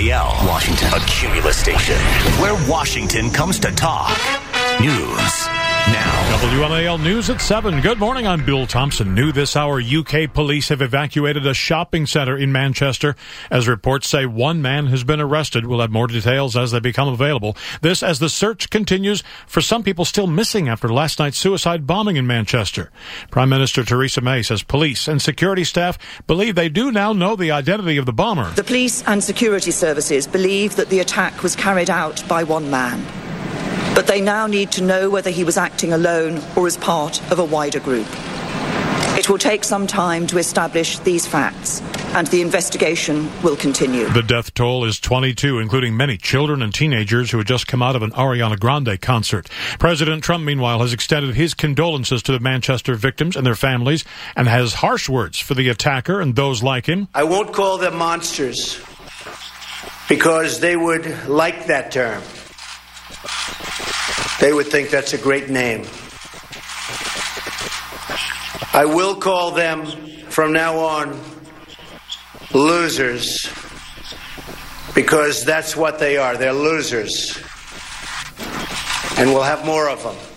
WMAL, Washington, a Cumulus station, where Washington comes to talk. News now. WMAL News at 7. Good morning, I'm Bill Thompson. New this hour, UK police have evacuated a shopping center in Manchester. As reports say, one man has been arrested. We'll have more details as they become available. This as the search continues for some people still missing after last night's suicide bombing in Manchester. Prime Minister Theresa May says police and security staff believe they do now know the identity of the bomber. The police and security services believe that the attack was carried out by one man. But they now need to know whether he was acting alone or as part of a wider group. It will take some time to establish these facts, and the investigation will continue. The death toll is 22, including many children and teenagers who had just come out of an Ariana Grande concert. President Trump, meanwhile, has extended his condolences to the Manchester victims and their families and has harsh words for the attacker and those like him. I won't call them monsters because they would like that term. They would think that's a great name. I will call them, from now on, losers, because that's what they are. They're losers. And we'll have more of them.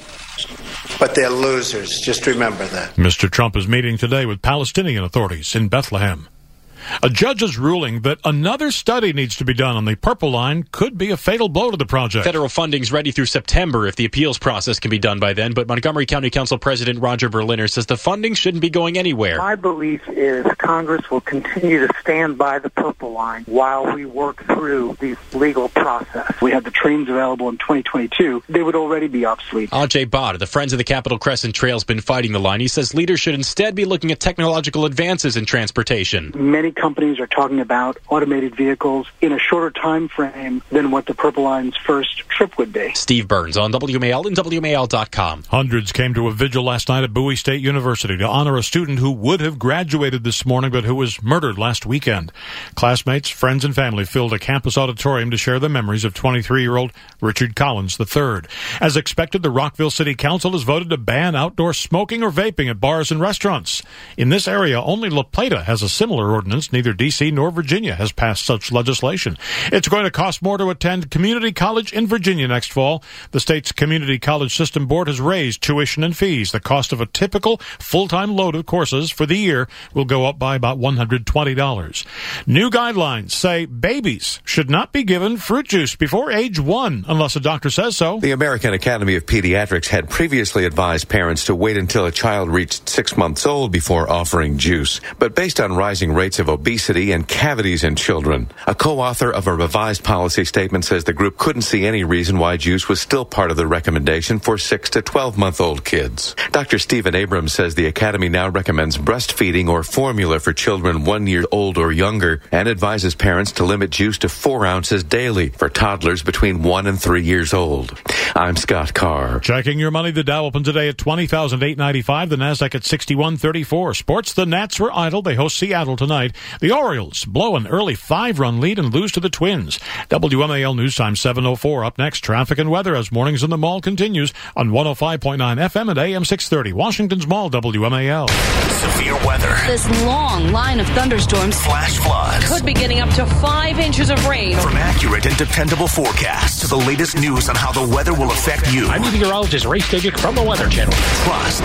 But they're losers. Just remember that. Mr. Trump is meeting today with Palestinian authorities in Bethlehem. A judge's ruling that another study needs to be done on the Purple Line could be a fatal blow to the project. Federal funding's ready through September if the appeals process can be done by then, but Montgomery County Council President Roger Berliner says the funding shouldn't be going anywhere. My belief is Congress will continue to stand by the Purple Line while we work through the legal process. We had the trains available in 2022. They would already be obsolete. Ajay Bhatt of the Friends of the Capitol Crescent Trail has been fighting the line. He says leaders should instead be looking at technological advances in transportation. Many companies are talking about automated vehicles in a shorter time frame than what the Purple Line's first trip would be. Steve Burns on WMAL and WMAL.com. Hundreds came to a vigil last night at Bowie State University to honor a student who would have graduated this morning but who was murdered last weekend. Classmates, friends, and family filled a campus auditorium to share the memories of 23-year-old Richard Collins III. As expected, the Rockville City Council has voted to ban outdoor smoking or vaping at bars and restaurants. In this area, only La Plata has a similar ordinance. Neither D.C. nor Virginia has passed such legislation. It's going to cost more to attend community college in Virginia next fall. The state's Community College System Board has raised tuition and fees. The cost of a typical full-time load of courses for the year will go up by about $120. New guidelines say babies should not be given fruit juice before age 1 unless a doctor says so. The American Academy of Pediatrics had previously advised parents to wait until a child reached 6 months old before offering juice. But based on rising rates of obesity and cavities in children, a co-author of a revised policy statement says the group couldn't see any reason why juice was still part of the recommendation for 6 to 12-month-old kids. Dr. Stephen Abrams says the Academy now recommends breastfeeding or formula for children 1 year old or younger and advises parents to limit juice to 4 ounces daily for toddlers between 1 and 3 years old. I'm Scott Carr. Checking your money, the Dow opened today at 20,895, the Nasdaq at 6134. Sports, the Nats were idle. They host Seattle tonight. The Orioles blow an early 5-run lead and lose to the Twins. WMAL News Time 7:04. Up next, traffic and weather as Mornings in the Mall continues on 105.9 FM and AM 630. Washington's Mall, WMAL. Severe weather. This long line of thunderstorms. Flash floods. Could be getting up to 5 inches of rain. From accurate and dependable forecasts to the latest news on how the weather will affect you. I'm meteorologist Ray Stagic from the Weather Channel. Trust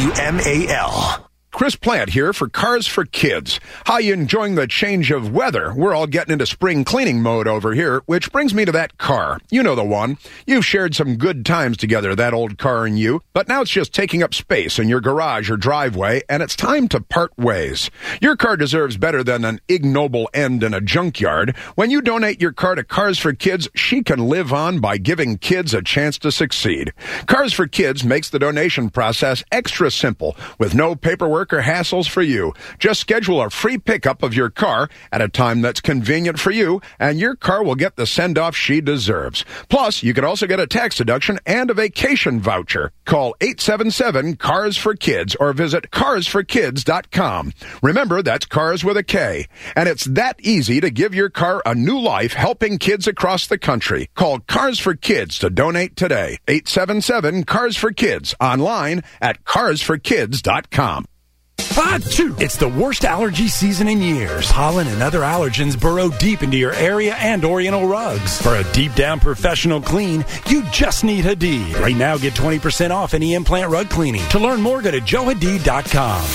WMAL. Chris Plant here for Cars for Kids. How you enjoying the change of weather? We're all getting into spring cleaning mode over here, which brings me to that car. You know the one. You've shared some good times together, that old car and you, but now it's just taking up space in your garage or driveway, and it's time to part ways. Your car deserves better than an ignoble end in a junkyard. When you donate your car to Cars for Kids, she can live on by giving kids a chance to succeed. Cars for Kids makes the donation process extra simple, with no paperwork or hassles for you. Just schedule a free pickup of your car at a time that's convenient for you, and your car will get the send-off she deserves. Plus, you can also get a tax deduction and a vacation voucher. Call 877-CARS-FOR-KIDS or visit carsforkids.com. Remember, that's cars with a K. And it's that easy to give your car a new life, helping kids across the country. Call Cars for Kids to donate today. 877-CARS-FOR-KIDS. Online at carsforkids.com. Achoo! It's the worst allergy season in years. Pollen and other allergens burrow deep into your area and Oriental Rugs. For a deep-down professional clean, you just need Hadid. Right now, get 20% off any implant rug cleaning. To learn more, go to joehadid.com.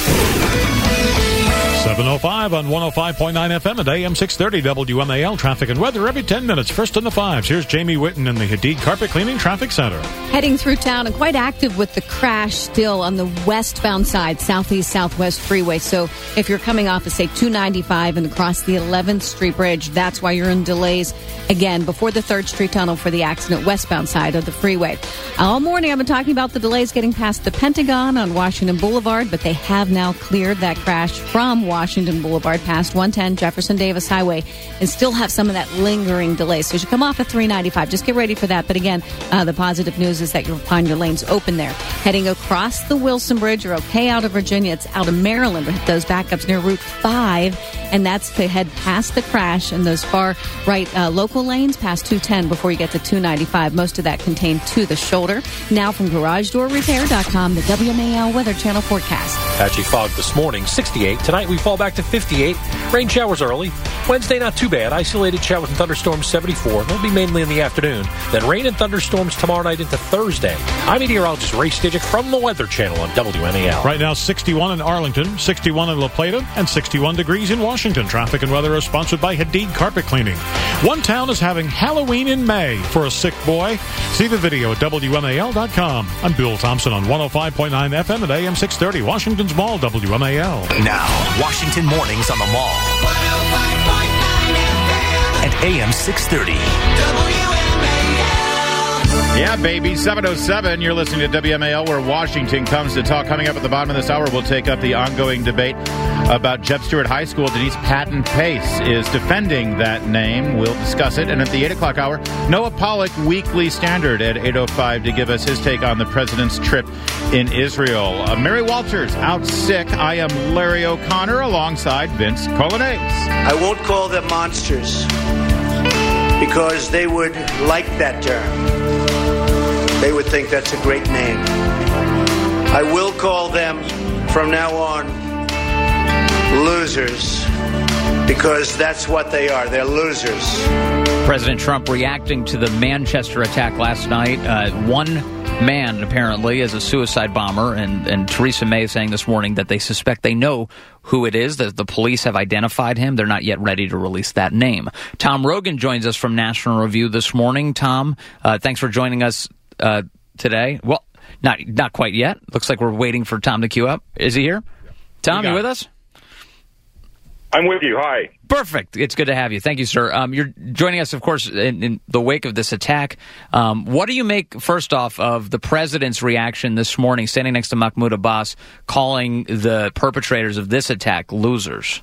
7:05 on 105.9 FM and AM 630 WMAL. Traffic and weather every 10 minutes. First in the fives. Here's Jamie Whitten in the Hadid Carpet Cleaning Traffic Center. Heading through town and quite active with the crash still on the westbound side, southeast-southwest freeway. So if you're coming off of, say, 295 and across the 11th Street Bridge, that's why you're in delays. Again, before the 3rd Street Tunnel for the accident westbound side of the freeway. All morning I've been talking about the delays getting past the Pentagon on Washington Boulevard, but they have now cleared that crash from Washington Boulevard past 110 Jefferson Davis Highway and still have some of that lingering delay. So as you come off at 395, just get ready for that. But again, the positive news is that you'll find your lanes open there. Heading across the Wilson Bridge, you're okay out of Virginia. It's out of Maryland with those backups near Route 5, and that's to head past the crash and those far right local lanes past 210 before you get to 295. Most of that contained to the shoulder. Now from GarageDoorRepair.com, the WMAL Weather Channel forecast. Patchy fog this morning, 68. Tonight we fall back to 58. Rain showers early. Wednesday, not too bad. Isolated showers and thunderstorms, 74. They'll be mainly in the afternoon. Then rain and thunderstorms tomorrow night into Thursday. I'm meteorologist Ray Stajic from the Weather Channel on WMAL. Right now, 61 in Arlington, 61 in La Plata, and 61 degrees in Washington. Traffic and weather is sponsored by Hadid Carpet Cleaning. One town is having Halloween in May for a sick boy. See the video at WMAL.com. I'm Bill Thompson on 105.9 FM at AM 630, Washington's Mall, WMAL. Now, Washington Mornings on the Mall. 105.9 FM and AM 630. Yeah, baby, 7:07. You're listening to WMAL, where Washington comes to talk. Coming up at the bottom of this hour, we'll take up the ongoing debate about Jeb Stuart High School. Denise Patton Pace is defending that name. We'll discuss it. And at the 8 o'clock hour, Noah Pollack, Weekly Standard at 8:05 to give us his take on the president's trip in Israel. Mary Walters out sick. I am Larry O'Connor alongside Vince Colonnese. I won't call them monsters because they would like that term. They would think that's a great name. I will call them from now on losers, because that's what they are. They're losers. President Trump reacting to the Manchester attack last night. One man, apparently, is a suicide bomber, and Theresa May saying this morning that they suspect they know who it is, that the police have identified him. They're not yet ready to release that name. Tom Rogan joins us from National Review this morning. Tom, thanks for joining us today. Well, not quite yet. Looks like we're waiting for Tom to queue up. Is he here? Tom, you with us? I'm with you. Hi. Perfect. It's good to have you. Thank you, sir. You're joining us, of course, in the wake of this attack. What do you make, first off, of the president's reaction this morning, standing next to Mahmoud Abbas, calling the perpetrators of this attack losers?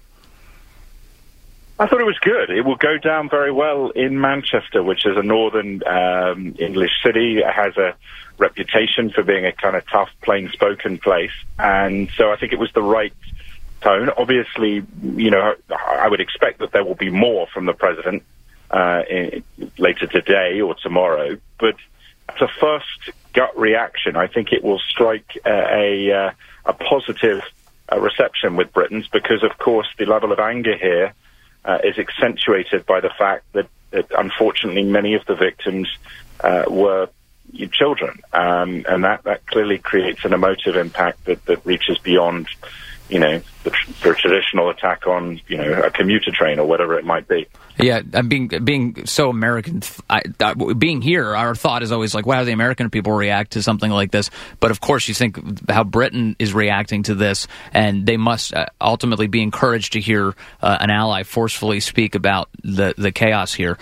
I thought it was good. It will go down very well in Manchester, which is a northern English city. It has a reputation for being a kind of tough, plain-spoken place. And so I think it was the right tone. Obviously, you know, I would expect that there will be more from the president later today or tomorrow. But as a first gut reaction, I think it will strike a positive reception with Britons, because, of course, the level of anger here is accentuated by the fact that unfortunately many of the victims were children, and that clearly creates an emotive impact that reaches beyond, you know, the traditional attack on, you know, a commuter train or whatever it might be. Yeah, being so American, being here, our thought is always like, wow, the American people react to something like this. But of course, you think how Britain is reacting to this, and they must ultimately be encouraged to hear an ally forcefully speak about the chaos here.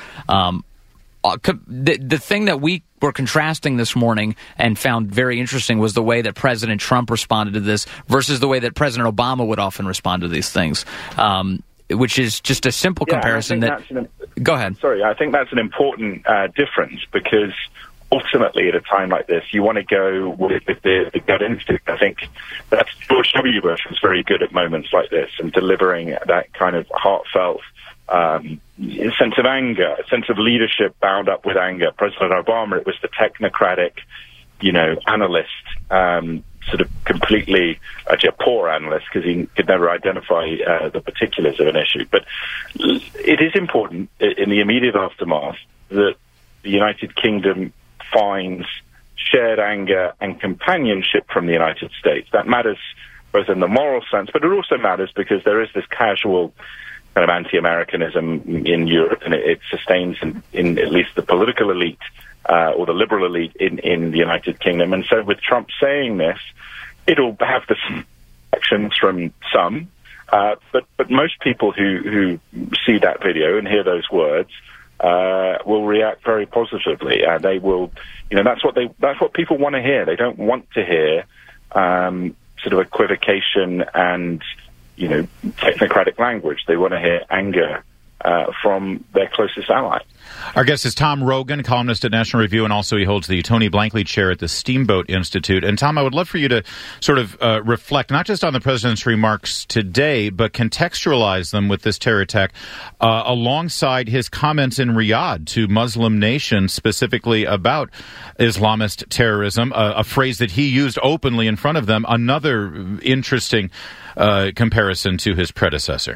The thing that we were contrasting this morning and found very interesting was the way that President Trump responded to this versus the way that President Obama would often respond to these things, which is just a simple comparison. Go ahead. Sorry, I think that's an important difference, because ultimately at a time like this, you want to go with the gut instinct. I think that George W. Bush was very good at moments like this and delivering that kind of heartfelt sense of anger, a sense of leadership bound up with anger. President Obama, it was the technocratic, you know, analyst sort of completely, actually a poor analyst, because he could never identify the particulars of an issue. But it is important in the immediate aftermath that the United Kingdom finds shared anger and companionship from the United States. That matters both in the moral sense, but it also matters because there is this casual kind of anti-Americanism in Europe, and it sustains in at least the political elite or the liberal elite in the United Kingdom. And so with Trump saying this, it'll have the actions from some, but most people who see that video and hear those words will react very positively. They will, that's what people want to hear. They don't want to hear sort of equivocation and technocratic language. They want to hear anger from their closest ally. Our guest is Tom Rogan, columnist at National Review, and also he holds the Tony Blankley Chair at the Steamboat Institute. And Tom, I would love for you to sort of reflect not just on the president's remarks today, but contextualize them with this terror attack alongside his comments in Riyadh to Muslim nations, specifically about Islamist terrorism, a phrase that he used openly in front of them. Another interesting comparison to his predecessor.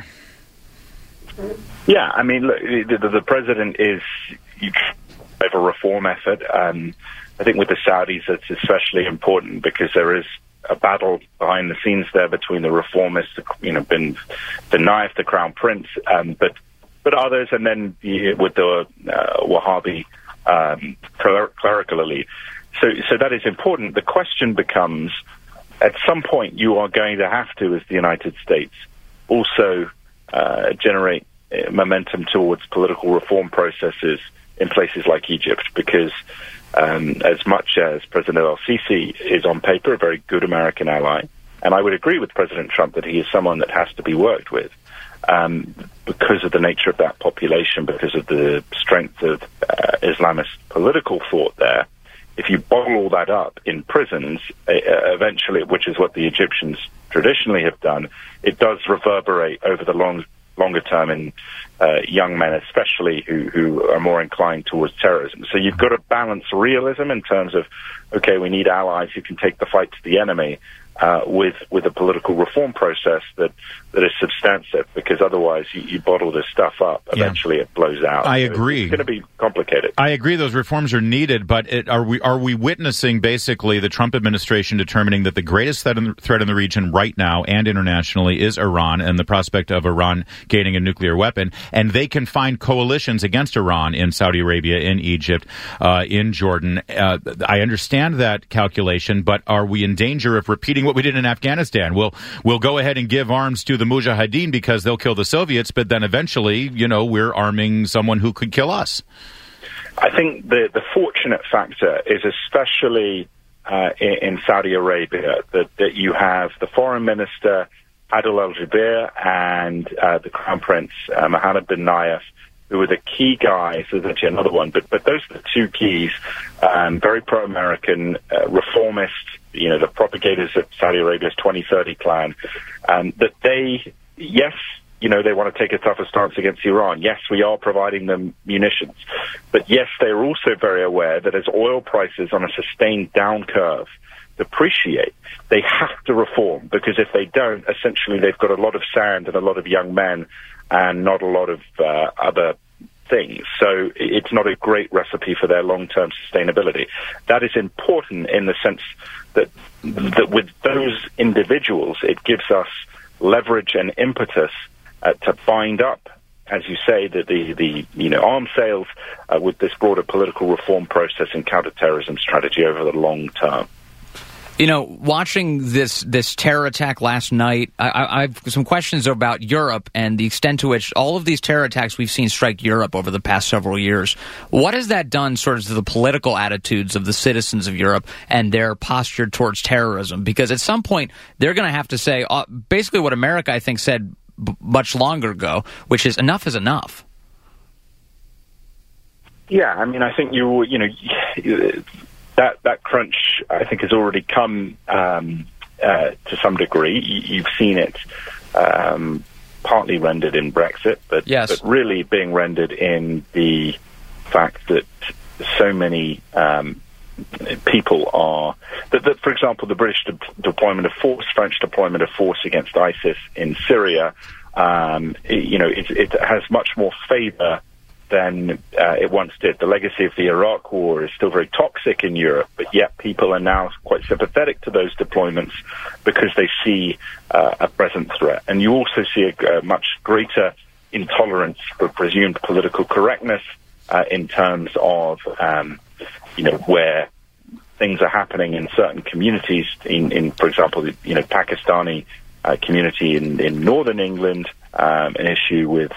Yeah, I mean, look, the president is of a reform effort. I think with the Saudis, it's especially important because there is a battle behind the scenes there between the reformists, bin Nayef, the crown prince, but others, and then with the Wahhabi clerical elite. So that is important. The question becomes, at some point, you are going to have to, as the United States, also generate momentum towards political reform processes in places like Egypt, because as much as President al-Sisi is on paper a very good American ally, and I would agree with President Trump that he is someone that has to be worked with because of the nature of that population, because of the strength of Islamist political thought there. If you bottle all that up in prisons, eventually, which is what the Egyptians traditionally have done, it does reverberate over the longer term in young men, especially who are more inclined towards terrorism. So you've got to balance realism in terms of, okay, we need allies who can take the fight to the enemy with a political reform process that is substantive, because otherwise you bottle this stuff up. Eventually it blows out. I agree. It's going to be complicated. I agree those reforms are needed, but are we witnessing basically the Trump administration determining that the greatest threat in the region right now and internationally is Iran and the prospect of Iran gaining a nuclear weapon, and they can find coalitions against Iran in Saudi Arabia, in Egypt, in Jordan. I understand that calculation, but are we in danger of repeating what we did in Afghanistan? We'll go ahead and give arms to the Mujahideen because they'll kill the Soviets, but then eventually, we're arming someone who could kill us. I think the fortunate factor is especially in Saudi Arabia that you have the foreign minister Adel Al-Jubeir and the Crown Prince Mohammed bin Nayef, who are the key guys. There's actually another one, but those are the two keys. Very pro-American, reformist, the propagators of Saudi Arabia's 2030 plan. That they want to take a tougher stance against Iran. Yes, we are providing them munitions. But yes, they're also very aware that as oil prices on a sustained down curve depreciate, they have to reform, because if they don't, essentially they've got a lot of sand and a lot of young men and not a lot of other things. So it's not a great recipe for their long-term sustainability. That is important in the sense that with those individuals, it gives us leverage and impetus to bind up, as you say, the arms sales with this broader political reform process and counterterrorism strategy over the long term. Watching this terror attack last night, I've some questions about Europe and the extent to which all of these terror attacks we've seen strike Europe over the past several years. What has that done sort of to the political attitudes of the citizens of Europe and their posture towards terrorism? Because at some point, they're going to have to say basically what America, I think, said much longer ago, which is enough is enough. Yeah, I mean, I think that crunch, I think, has already come to some degree. You've seen it partly rendered in Brexit, but really being rendered in the fact that so many people are that, for example, the British deployment of force, French deployment of force against ISIS in Syria, it has much more favor than it once did. The legacy of the Iraq War is still very toxic in Europe, but yet people are now quite sympathetic to those deployments because they see a present threat. And you also see a much greater intolerance for presumed political correctness in terms of, where things are happening in certain communities, in for example, Pakistani community in northern England, an issue with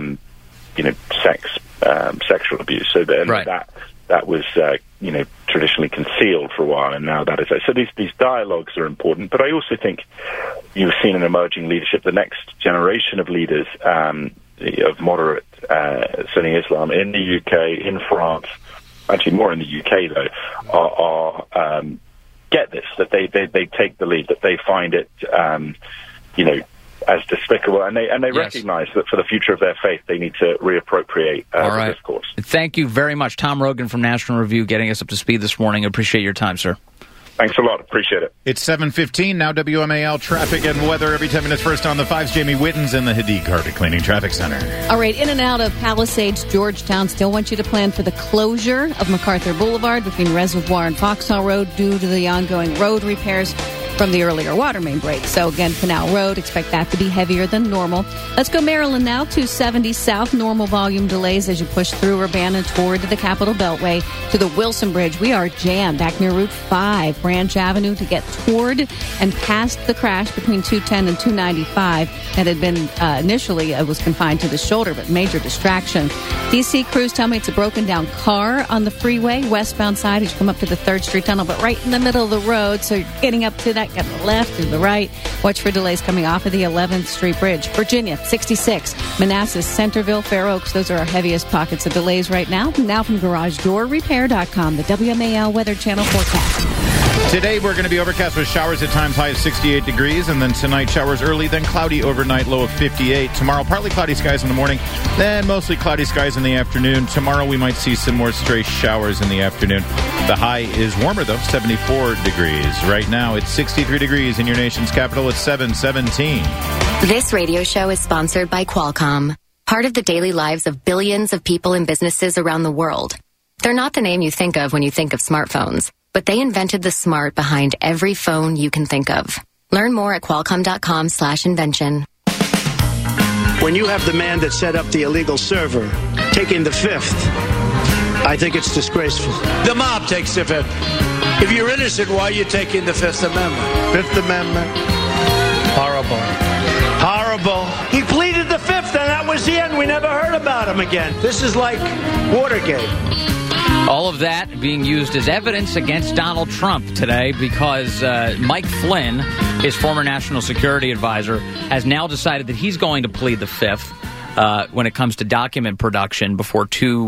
sexual abuse. So that was traditionally concealed for a while, and now that is so. These dialogues are important, but I also think you've seen an emerging leadership. The next generation of leaders of moderate Sunni Islam in the UK, in France, actually more in the UK though, are get this, that they take the lead, that they find it as despicable, and they recognize that for the future of their faith, they need to reappropriate the discourse. Thank you very much, Tom Rogan from National Review, getting us up to speed this morning. Appreciate your time, sir. Thanks a lot. Appreciate it. It's 7:15 now. WMAL traffic and weather every 10 minutes. First on the 5's Jamie Whitten's in the Hadid Carpet Cleaning Traffic Center. All right, in and out of Palisades, Georgetown. Still want you to plan for the closure of MacArthur Boulevard between Reservoir and Foxhall Road due to the ongoing road repairs from the earlier water main break. So again, Canal Road, expect that to be heavier than normal. Let's go Maryland now, 270 south. Normal volume delays as you push through Urbana toward the Capitol Beltway to the Wilson Bridge. We are jammed back near Route 5, Branch Avenue, to get toward and past the crash between 210 and 295 that had been initially was confined to the shoulder, but major distraction. DC crews tell me it's a broken down car on the freeway, westbound side as you come up to the 3rd Street Tunnel, but right in the middle of the road, so you're getting up to that, got the left and the right. Watch for delays coming off of the 11th Street Bridge. Virginia, 66. Manassas, Centerville, Fair Oaks. Those are our heaviest pockets of delays right now. Now from GarageDoorRepair.com, the WMAL Weather Channel forecast. Today we're going to be overcast with showers at times, high of 68 degrees, and then tonight showers early, then cloudy overnight, low of 58. Tomorrow partly cloudy skies in the morning, then mostly cloudy skies in the afternoon. Tomorrow we might see some more stray showers in the afternoon. The high is warmer though, 74 degrees. Right now it's 63 degrees in your nation's capital. It's 7:17. This radio show is sponsored by Qualcomm, part of the daily lives of billions of people and businesses around the world. They're not the name you think of when you think of smartphones, but they invented the smart behind every phone you can think of. Learn more at Qualcomm.com/invention. When you have the man that set up the illegal server taking the fifth, I think it's disgraceful. The mob takes the fifth. If you're innocent, why are you taking the Fifth Amendment? Fifth Amendment. Horrible. Horrible. He pleaded the fifth, and that was the end. We never heard about him again. This is like Watergate. All of that being used as evidence against Donald Trump today because Mike Flynn, his former national security advisor, has now decided that he's going to plead the fifth when it comes to document production before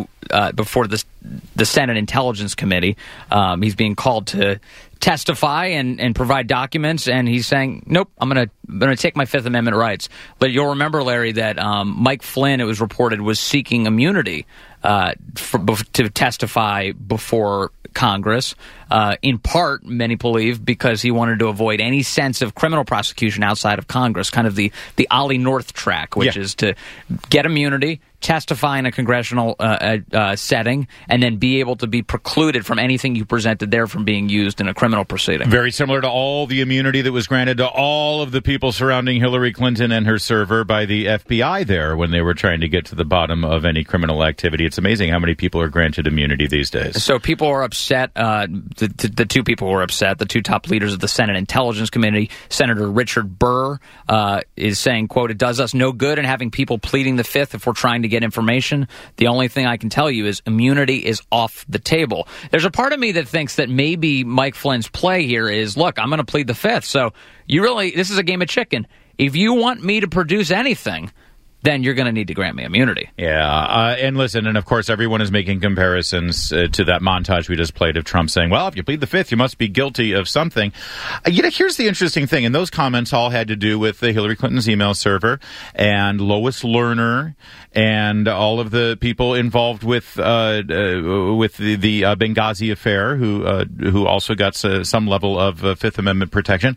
the Senate Intelligence Committee. He's being called to testify and provide documents, and he's saying, nope, I'm gonna take my Fifth Amendment rights. But you'll remember, Larry, that Mike Flynn, it was reported, was seeking immunity to testify before Congress, in part, many believe, because he wanted to avoid any sense of criminal prosecution outside of Congress, kind of the Ollie North track, which is to get immunity, testify in a congressional setting, and then be able to be precluded from anything you presented there from being used in a criminal proceeding. Very similar to all the immunity that was granted to all of the people surrounding Hillary Clinton and her server by the FBI there when they were trying to get to the bottom of any criminal activity. It's amazing how many people are granted immunity these days. So people are upset. The two people were upset. The two top leaders of the Senate Intelligence Committee, Senator Richard Burr, is saying, quote, "It does us no good in having people pleading the fifth if we're trying to get information. The only thing I can tell you is immunity is off the table." There's a part of me that thinks that maybe Mike Flynn's play here is, look, I'm going to plead the fifth. So this is a game of chicken. If you want me to produce anything, then you're going to need to grant me immunity. Yeah, and listen, and of course everyone is making comparisons to that montage we just played of Trump saying, well, if you plead the Fifth, you must be guilty of something. Here's the interesting thing, and those comments all had to do with the Hillary Clinton's email server and Lois Lerner and all of the people involved with the Benghazi affair who also got some level of Fifth Amendment protection.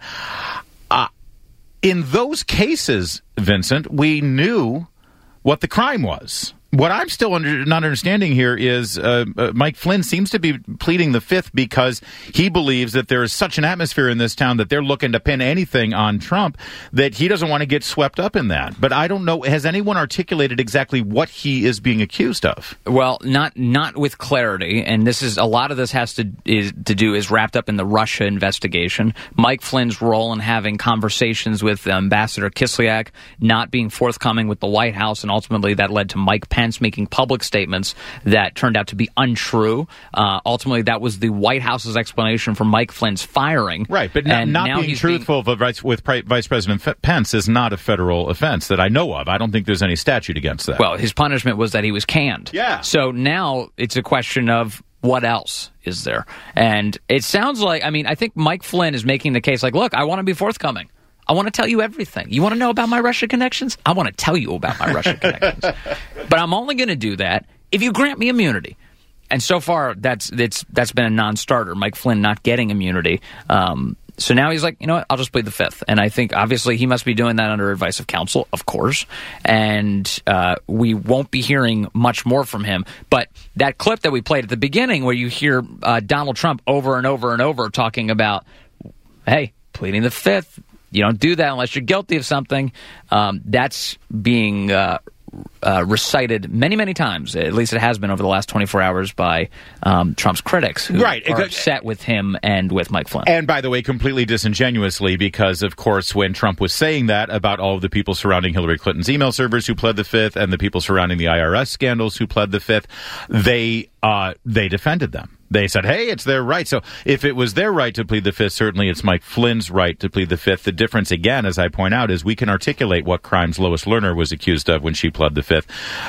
In those cases, Vincent, we knew what the crime was. What I'm still not understanding here is Mike Flynn seems to be pleading the Fifth because he believes that there is such an atmosphere in this town that they're looking to pin anything on Trump that he doesn't want to get swept up in that. But I don't know. Has anyone articulated exactly what he is being accused of? Well, not with clarity. And this is a lot of this has to do is wrapped up in the Russia investigation. Mike Flynn's role in having conversations with Ambassador Kislyak, not being forthcoming with the White House, and ultimately that led to Mike Pence making public statements that turned out to be untrue. Ultimately, that was the White House's explanation for Mike Flynn's firing. Right, but not being truthful with Vice President Pence is not a federal offense that I know of. I don't think there's any statute against that. Well, his punishment was that he was canned. Yeah. So now it's a question of what else is there? And it sounds like, I think Mike Flynn is making the case like, look, I want to be forthcoming. I want to tell you everything. You want to know about my Russia connections? I want to tell you about my Russia connections. But I'm only going to do that if you grant me immunity. And so far, that's been a non-starter, Mike Flynn not getting immunity. So now he's like, you know what, I'll just plead the Fifth. And I think, obviously, he must be doing that under advice of counsel, of course. And we won't be hearing much more from him. But that clip that we played at the beginning where you hear Donald Trump over and over and over talking about, hey, pleading the Fifth, you don't do that unless you're guilty of something. That's being recited many, many times. At least it has been over the last 24 hours by Trump's critics who are upset with him and with Mike Flynn. And by the way, completely disingenuously, because, of course, when Trump was saying that about all of the people surrounding Hillary Clinton's email servers who pled the Fifth and the people surrounding the IRS scandals who pled the Fifth, they defended them. They said, hey, it's their right. So if it was their right to plead the Fifth, certainly it's Mike Flynn's right to plead the Fifth. The difference, again, as I point out, is we can articulate what crimes Lois Lerner was accused of when she pled the Fifth.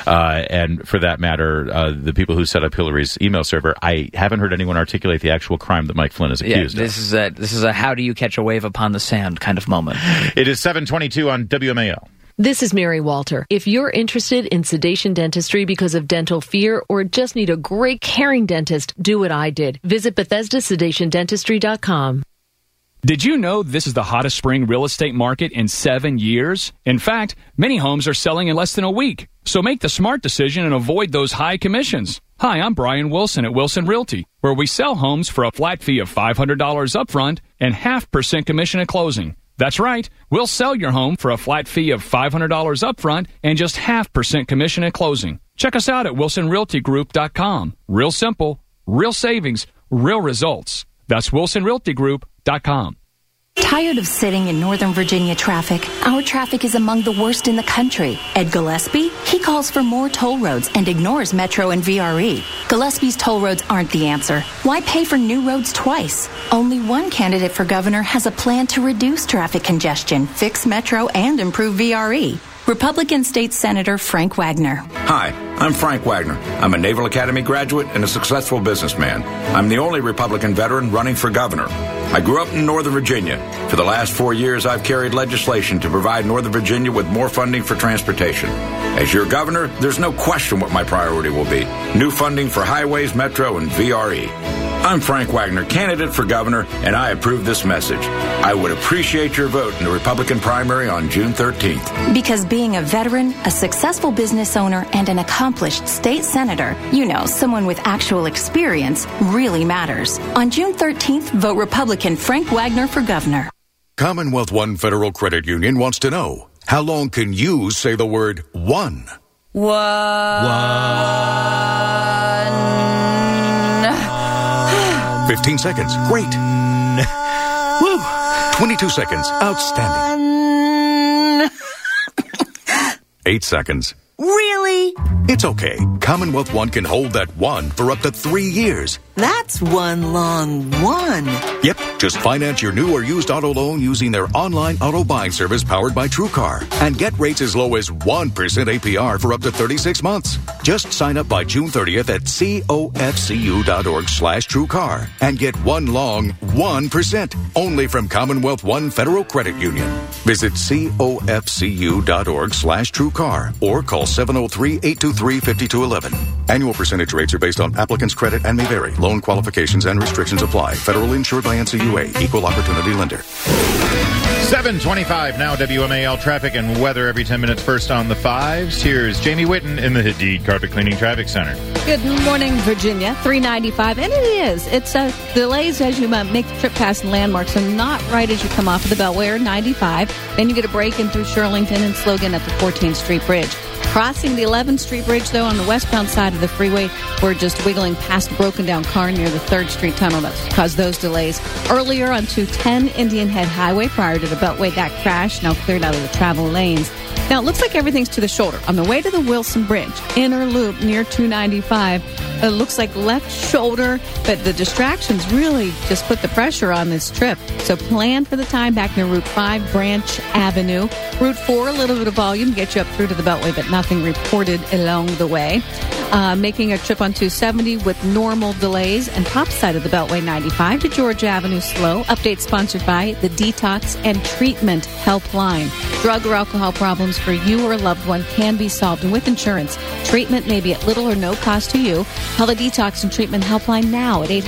And for that matter, the people who set up Hillary's email server, I haven't heard anyone articulate the actual crime that Mike Flynn is accused of. This is a how do you catch a wave upon the sand kind of moment. It is 7:22 on WMAL. This is Mary Walter. If you're interested in sedation dentistry because of dental fear or just need a great caring dentist, do what I did. Visit BethesdaSedationDentistry.com. Did you know this is the hottest spring real estate market in 7 years? In fact, many homes are selling in less than a week. So make the smart decision and avoid those high commissions. Hi, I'm Brian Wilson at Wilson Realty, where we sell homes for a flat fee of $500 upfront and 0.5% commission at closing. That's right. We'll sell your home for a flat fee of $500 upfront and just 0.5% commission at closing. Check us out at WilsonRealtyGroup.com. Real simple, real savings, real results. That's WilsonRealtyGroup.com. Tired of sitting in Northern Virginia traffic? Our traffic is among the worst in the country. Ed Gillespie? He calls for more toll roads and ignores Metro and VRE. Gillespie's toll roads aren't the answer. Why pay for new roads twice? Only one candidate for governor has a plan to reduce traffic congestion, fix Metro, and improve VRE. Republican State Senator Frank Wagner. Hi, I'm Frank Wagner. I'm a Naval Academy graduate and a successful businessman. I'm the only Republican veteran running for governor. I grew up in Northern Virginia. For the last 4 years, I've carried legislation to provide Northern Virginia with more funding for transportation. As your governor, there's no question what my priority will be. New funding for highways, Metro, and VRE. I'm Frank Wagner, candidate for governor, and I approve this message. I would appreciate your vote in the Republican primary on June 13th. Because being a veteran, a successful business owner, and an accomplished state senator, someone with actual experience, really matters. On June 13th, vote Republican Frank Wagner for governor. Commonwealth One Federal Credit Union wants to know, how long can you say the word one? 15 seconds. Great. Woo. 22 seconds. Outstanding. 8 seconds. Really? It's okay. Commonwealth One can hold that one for up to 3 years. That's one long one. Yep, just finance your new or used auto loan using their online auto buying service powered by TrueCar. And get rates as low as 1% APR for up to 36 months. Just sign up by June 30th at cofcu.org/TrueCar and get one long 1% only from Commonwealth One Federal Credit Union. Visit cofcu.org/TrueCar or call 703-823-5211. Annual percentage rates are based on applicants' credit and may vary. Loan qualifications and restrictions apply. Federally insured by NCUA. Equal opportunity lender. 7:25 now. WMAL traffic and weather every 10 minutes. First on the fives. Here's Jamie Whitten in the Hadid Carpet Cleaning Traffic Center. Good morning, Virginia. 395, and it is. It's delays as you make the trip past landmarks, and not right as you come off of the Beltway, 95. Then you get a break in through Shirlington and Slogan at the 14th Street Bridge. Crossing the 11th Street Bridge, though, on the westbound side of the freeway, we're just wiggling past a broken-down car near the 3rd Street Tunnel. That's caused those delays. Earlier on 210 Indian Head Highway, prior to the Beltway, that crash now cleared out of the travel lanes. Now, it looks like everything's to the shoulder. On the way to the Wilson Bridge, inner loop near 295, it looks like left shoulder, but the distractions really just put the pressure on this trip. So plan for the time back near Route 5, Branch Avenue. Route 4, a little bit of volume, get you up through to the Beltway, but nothing reported along the way. Making a trip on 270 with normal delays, and top side of the Beltway, 95 to George Avenue slow. Update sponsored by the Detox and Treatment Helpline. Drug or alcohol problems for you or a loved one can be solved, and with insurance, treatment may be at little or no cost to you. Call the Detox and Treatment Helpline now at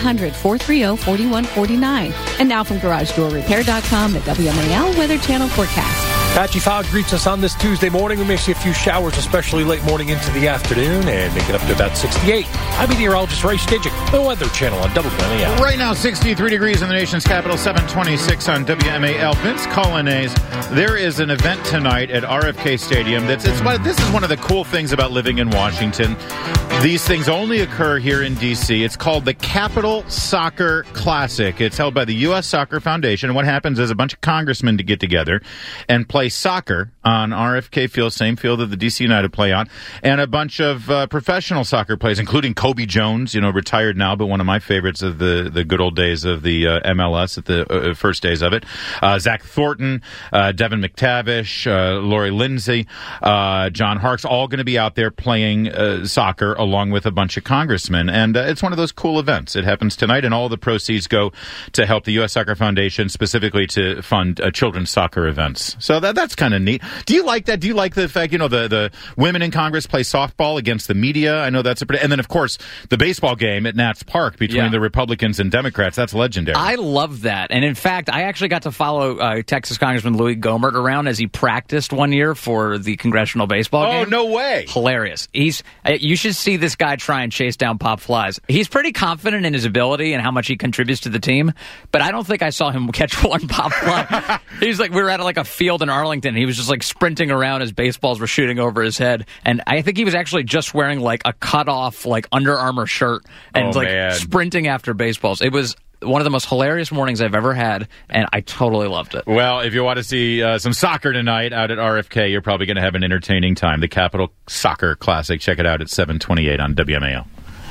800-430-4149. And now from GarageDoorRepair.com, the WMAL Weather Channel forecast. Patchy fog greets us on this Tuesday morning. We may see a few showers, especially late morning into the afternoon, and make it up to about 68. I'm meteorologist Ray Stidgick, the Weather Channel on WMAL. Right now, 63 degrees in the nation's capital, 726 on WMAL. Vince Colonnese, there is an event tonight at RFK Stadium. This is one of the cool things about living in Washington. These things only occur here in D.C. It's called the Capital Soccer Classic. It's held by the U.S. Soccer Foundation. And what happens is a bunch of congressmen to get together and play soccer on RFK Field, same field that the D.C. United play on, and a bunch of professional soccer players, including Kobe Jones, retired now, but one of my favorites of the good old days of the MLS at the first days of it. Zach Thornton, Devin McTavish, Lori Lindsay, John Harkes, all going to be out there playing soccer along with a bunch of congressmen. And it's one of those cool events. It happens tonight, and all the proceeds go to help the U.S. Soccer Foundation, specifically to fund children's soccer events. So that's kind of neat. Do you like that? Do you like the fact, the women in Congress play softball against the media? I know that's and then, of course, the baseball game at Nats Park between the Republicans and Democrats. That's legendary. I love that. And in fact, I actually got to follow Texas Congressman Louis Gohmert around as he practiced one year for the congressional baseball game. Oh, no way. Hilarious. You should see this guy try and chase down pop flies. He's pretty confident in his ability and how much he contributes to the team, but I don't think I saw him catch one pop fly. He's like, we were at a field in Arlington. He was just sprinting around as baseballs were shooting over his head. And I think he was actually just wearing a cut-off Under Armour shirt and sprinting after baseballs. It was one of the most hilarious mornings I've ever had, and I totally loved it. Well, if you want to see some soccer tonight out at RFK, you're probably going to have an entertaining time. The Capital Soccer Classic. Check it out at 728 on WMAL.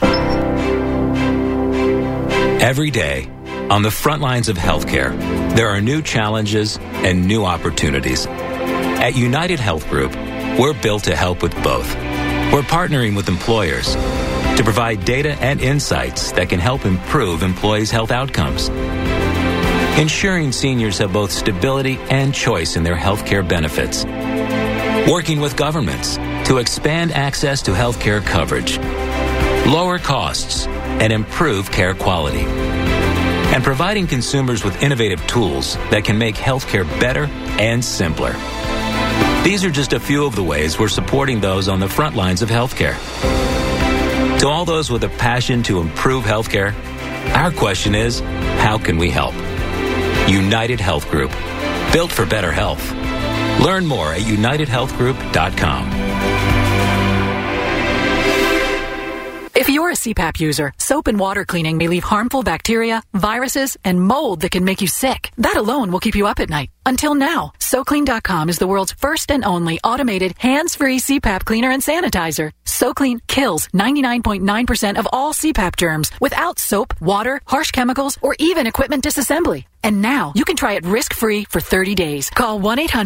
Every day, on the front lines of healthcare, there are new challenges and new opportunities. At United Health Group, we're built to help with both. We're partnering with employers to provide data and insights that can help improve employees' health outcomes. Ensuring seniors have both stability and choice in their healthcare benefits. Working with governments to expand access to healthcare coverage, lower costs, and improve care quality. And providing consumers with innovative tools that can make healthcare better and simpler. These are just a few of the ways we're supporting those on the front lines of healthcare. To all those with a passion to improve healthcare, our question is, how can we help? United Health Group, built for better health. Learn more at UnitedHealthGroup.com. If you're a CPAP user, soap and water cleaning may leave harmful bacteria, viruses, and mold that can make you sick. That alone will keep you up at night. Until now, SoClean.com is the world's first and only automated, hands-free CPAP cleaner and sanitizer. SoClean kills 99.9% of all CPAP germs without soap, water, harsh chemicals, or even equipment disassembly. And now, you can try it risk-free for 30 days. Call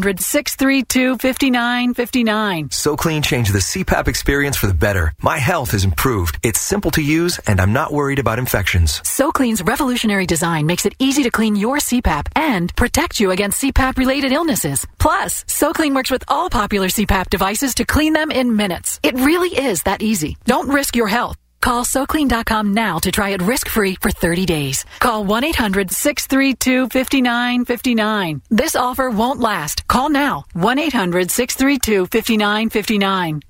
1-800-632-5959. SoClean changed the CPAP experience for the better. My health has improved. It's simple to use, and I'm not worried about infections. SoClean's revolutionary design makes it easy to clean your CPAP and protect you against CPAP-related illnesses. Plus, SoClean works with all popular CPAP devices to clean them in minutes. It really is that easy. Don't risk your health. Call SoClean.com now to try it risk-free for 30 days. Call 1-800-632-5959. This offer won't last. Call now. 1-800-632-5959.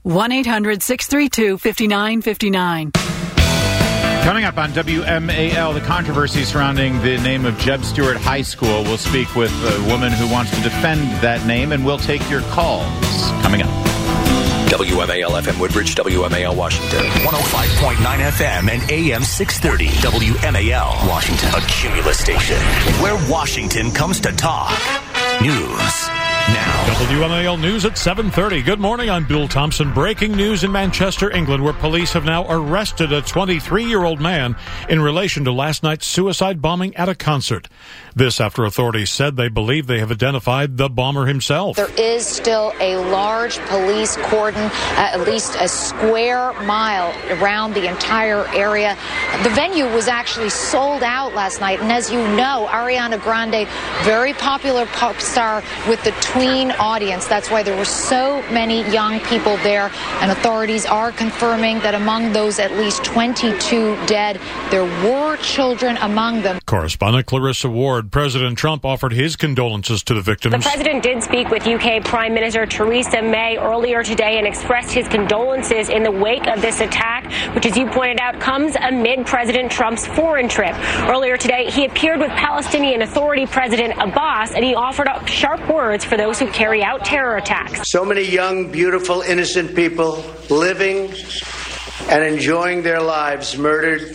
1-800-632-5959. Coming up on WMAL, the controversy surrounding the name of Jeb Stuart High School. We'll speak with a woman who wants to defend that name, and we'll take your calls. Coming up. WMAL FM Woodbridge, WMAL Washington. 105.9 FM and AM 630. WMAL Washington. A Cumulus station where Washington comes to talk. News now. WMAL News at 7:30. Good morning, I'm Bill Thompson. Breaking news in Manchester, England, where police have now arrested a 23-year-old man in relation to last night's suicide bombing at a concert. This after authorities said they believe they have identified the bomber himself. There is still a large police cordon, at least a square mile around the entire area. The venue was actually sold out last night, and as you know, Ariana Grande, very popular pop star with the tween audience. That's why there were so many young people there, and authorities are confirming that among those at least 22 dead, there were children among them. Correspondent Clarissa Ward. President Trump offered his condolences to the victims. The president did speak with UK Prime Minister Theresa May earlier today and expressed his condolences in the wake of this attack, which, as you pointed out, comes amid President Trump's foreign trip. Earlier today, he appeared with Palestinian Authority President Abbas, and he offered up sharp words for those who carry out terror attacks. So many young, beautiful, innocent people living and enjoying their lives murdered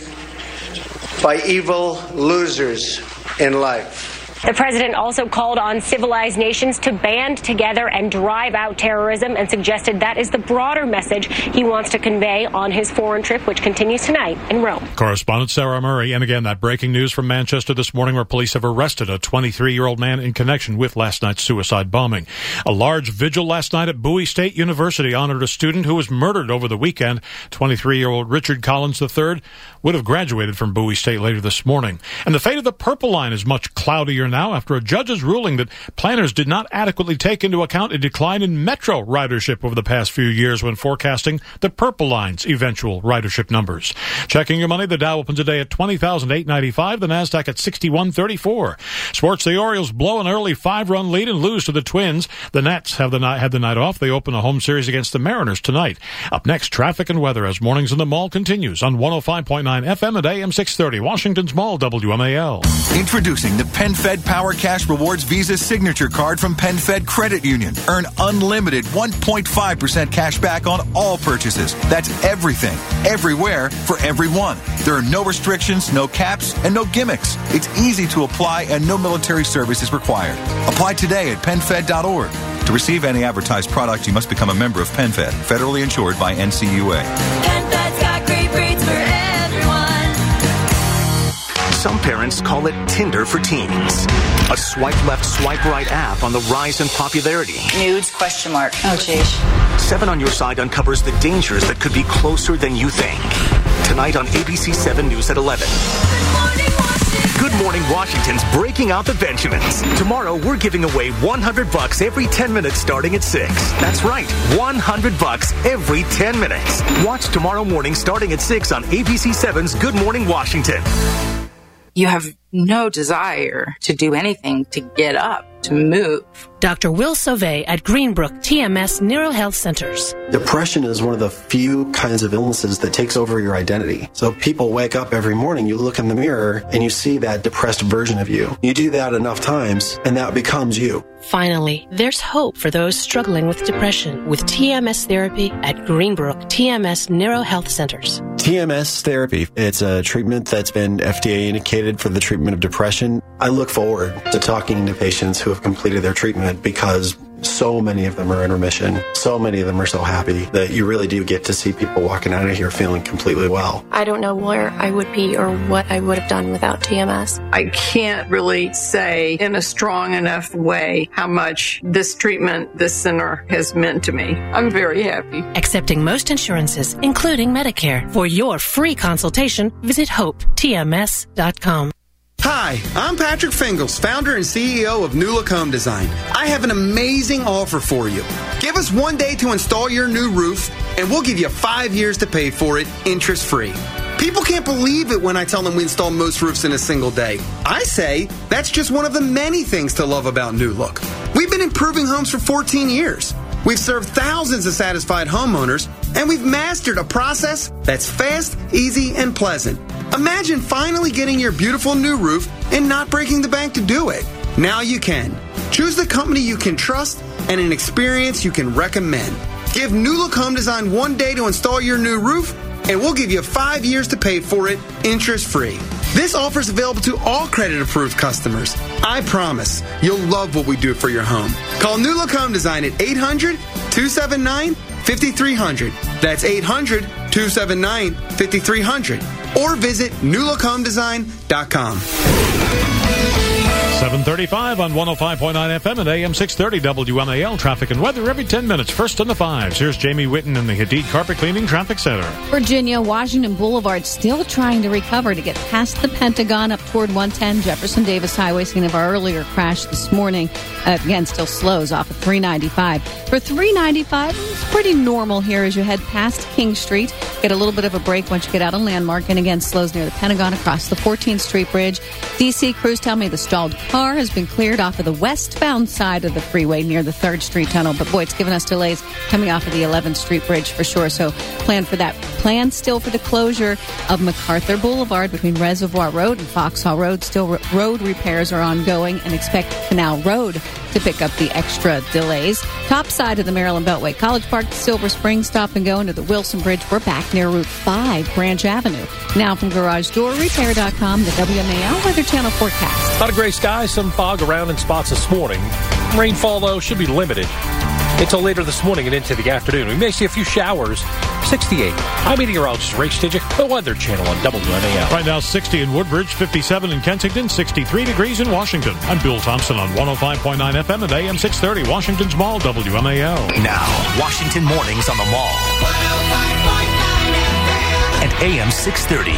by evil losers in life. The president also called on civilized nations to band together and drive out terrorism and suggested that is the broader message he wants to convey on his foreign trip, which continues tonight in Rome. Correspondent Sarah Murray. And again, that breaking news from Manchester this morning where police have arrested a 23-year-old man in connection with last night's suicide bombing. A large vigil last night at Bowie State University honored a student who was murdered over the weekend. 23-year-old Richard Collins III would have graduated from Bowie State later this morning. And the fate of the Purple Line is much cloudier now after a judge's ruling that planners did not adequately take into account a decline in metro ridership over the past few years when forecasting the Purple Line's eventual ridership numbers. Checking your money, the Dow opens today at 20,895, the Nasdaq at 6134. Sports, the Orioles blow an early 5-run lead and lose to the Twins. The Nets had the night off. They open a home series against the Mariners tonight. Up next, traffic and weather as Mornings in the Mall continues on 105.9 FM and AM 630, Washington's Mall, WMAL. Introducing the PenFed Power Cash Rewards Visa Signature Card from PenFed Credit Union. Earn unlimited 1.5% cash back on all purchases. That's everything, everywhere, for everyone. There are no restrictions, no caps, and no gimmicks. It's easy to apply and no military service is required. Apply today at PenFed.org. To receive any advertised product, you must become a member of PenFed, federally insured by NCUA. PenFed's got great rates for everyone. Some parents call it Tinder for teens. A swipe left, swipe right app on the rise in popularity. Nudes, ? Oh, geez. 7 on Your Side uncovers the dangers that could be closer than you think. Tonight on ABC 7 News at 11. Good Morning Washington's breaking out the Benjamins. Tomorrow, we're giving away $100 every 10 minutes starting at 6. That's right, $100 every 10 minutes. Watch tomorrow morning starting at 6 on ABC 7's Good Morning Washington. You have no desire to do anything to get up, to move. Dr. Will Sauvé at Greenbrook TMS NeuroHealth Centers. Depression is one of the few kinds of illnesses that takes over your identity. So people wake up every morning, you look in the mirror, and you see that depressed version of you. You do that enough times, and that becomes you. Finally, there's hope for those struggling with depression with TMS therapy at Greenbrook TMS NeuroHealth Centers. TMS therapy, it's a treatment that's been FDA indicated for the treatment of depression. I look forward to talking to patients who have completed their treatment because so many of them are in remission. So many of them are so happy that you really do get to see people walking out of here feeling completely well. I don't know where I would be or what I would have done without TMS. I can't really say in a strong enough way how much this treatment, this center has meant to me. I'm very happy. Accepting most insurances, including Medicare. For your free consultation, visit hopetms.com. Hi, I'm Patrick Fingles, founder and CEO of New Look Home Design. I have an amazing offer for you. Give us 1 day to install your new roof, and we'll give you 5 years to pay for it, interest-free. People can't believe it when I tell them we install most roofs in a single day. I say that's just one of the many things to love about New Look. We've been improving homes for 14 years. We've served thousands of satisfied homeowners, and we've mastered a process that's fast, easy, and pleasant. Imagine finally getting your beautiful new roof and not breaking the bank to do it. Now you can. Choose the company you can trust and an experience you can recommend. Give New Look Home Design 1 day to install your new roof, and we'll give you 5 years to pay for it, interest-free. This offer is available to all credit-approved customers. I promise you'll love what we do for your home. Call New Look Home Design at 800-279-5300. That's 800-279-5300. Or visit newlookhomedesign.com. 7:35 on 105.9 FM and AM 630 WMAL. Traffic and weather every 10 minutes. First on the fives. Here's Jamie Whitten in the Hadid Carpet Cleaning Traffic Center. Virginia, Washington Boulevard still trying to recover to get past the Pentagon up toward 110 Jefferson Davis Highway, scene of our earlier crash this morning. Again, still slows off of 395. For 395, it's pretty normal here as you head past King Street. Get a little bit of a break once you get out on Landmark, and again, slows near the Pentagon across the 14th Street Bridge. DC crews tell me the stalled car has been cleared off of the westbound side of the freeway near the 3rd Street Tunnel. But boy, it's given us delays coming off of the 11th Street Bridge for sure. So plan for that. Plan still for the closure of MacArthur Boulevard between Reservoir Road and Foxhall Road. Still road repairs are ongoing, and expect Canal Road to pick up the extra delays. Top side of the Maryland Beltway, College Park to Silver Spring, stop and go into the Wilson Bridge. We're back near Route 5, Branch Avenue. Now from GarageDoorRepair.com, the WMAL Weather Channel forecast. Not a gray sky, some fog around in spots this morning. Rainfall, though, should be limited until later this morning and into the afternoon. We may see a few showers. 68. I'm meteorologist Ray Stijic, the Weather Channel on WMAL. Right now, 60 in Woodbridge, 57 in Kensington, 63 degrees in Washington. I'm Bill Thompson on 105.9 FM and AM 630, Washington's Mall, WMAL. Now, Washington Mornings on the Mall. 105.9 FM. And AM 630.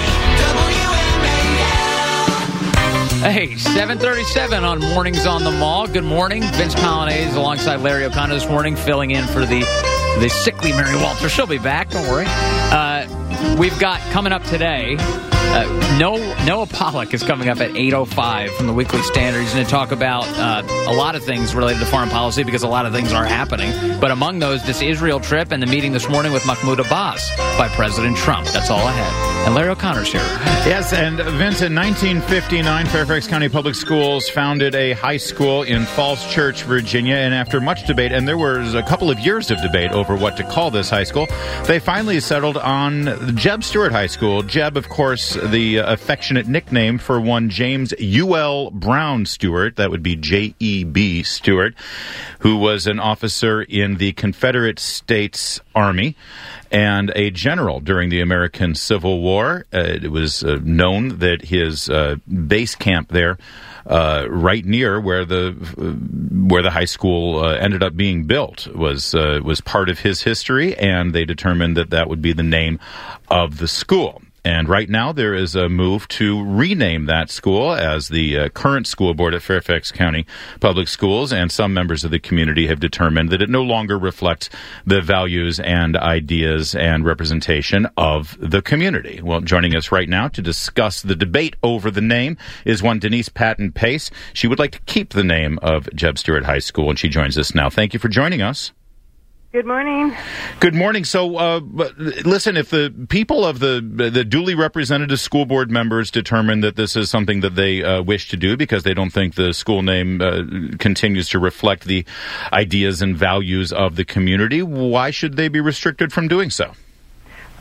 Hey, 7:37 on Mornings on the Mall. Good morning. Vince Colonnese alongside Larry O'Connor this morning, filling in for the sickly Mary Walter. She'll be back, don't worry. We've got coming up today, Noah Pollack is coming up at 8:05 from the Weekly Standard. He's going to talk about a lot of things related to foreign policy because a lot of things are happening. But among those, this Israel trip and the meeting this morning with Mahmoud Abbas by President Trump. That's all ahead. And Larry O'Connor's here. Yes, and Vince, in 1959, Fairfax County Public Schools founded a high school in Falls Church, Virginia. And after much debate, and there was a couple of years of debate over what to call this high school, they finally settled on Jeb Stuart High School. Jeb, of course, the affectionate nickname for one James U.L. Brown Stewart, that would be J.E.B. Stewart, who was an officer in the Confederate States Army and a general during the American Civil War. It was known that his base camp there, right near where the high school ended up being built, was part of his history, and they determined that that would be the name of the school. And right now there is a move to rename that school, as the current school board at Fairfax County Public Schools and some members of the community have determined that it no longer reflects the values and ideas and representation of the community. Well, joining us right now to discuss the debate over the name is one Denise Patton Pace. She would like to keep the name of Jeb Stuart High School, and she joins us now. Thank you for joining us. Good morning. Good morning. So, listen, if the people of the duly representative school board members determine that this is something that they wish to do because they don't think the school name continues to reflect the ideas and values of the community, why should they be restricted from doing so?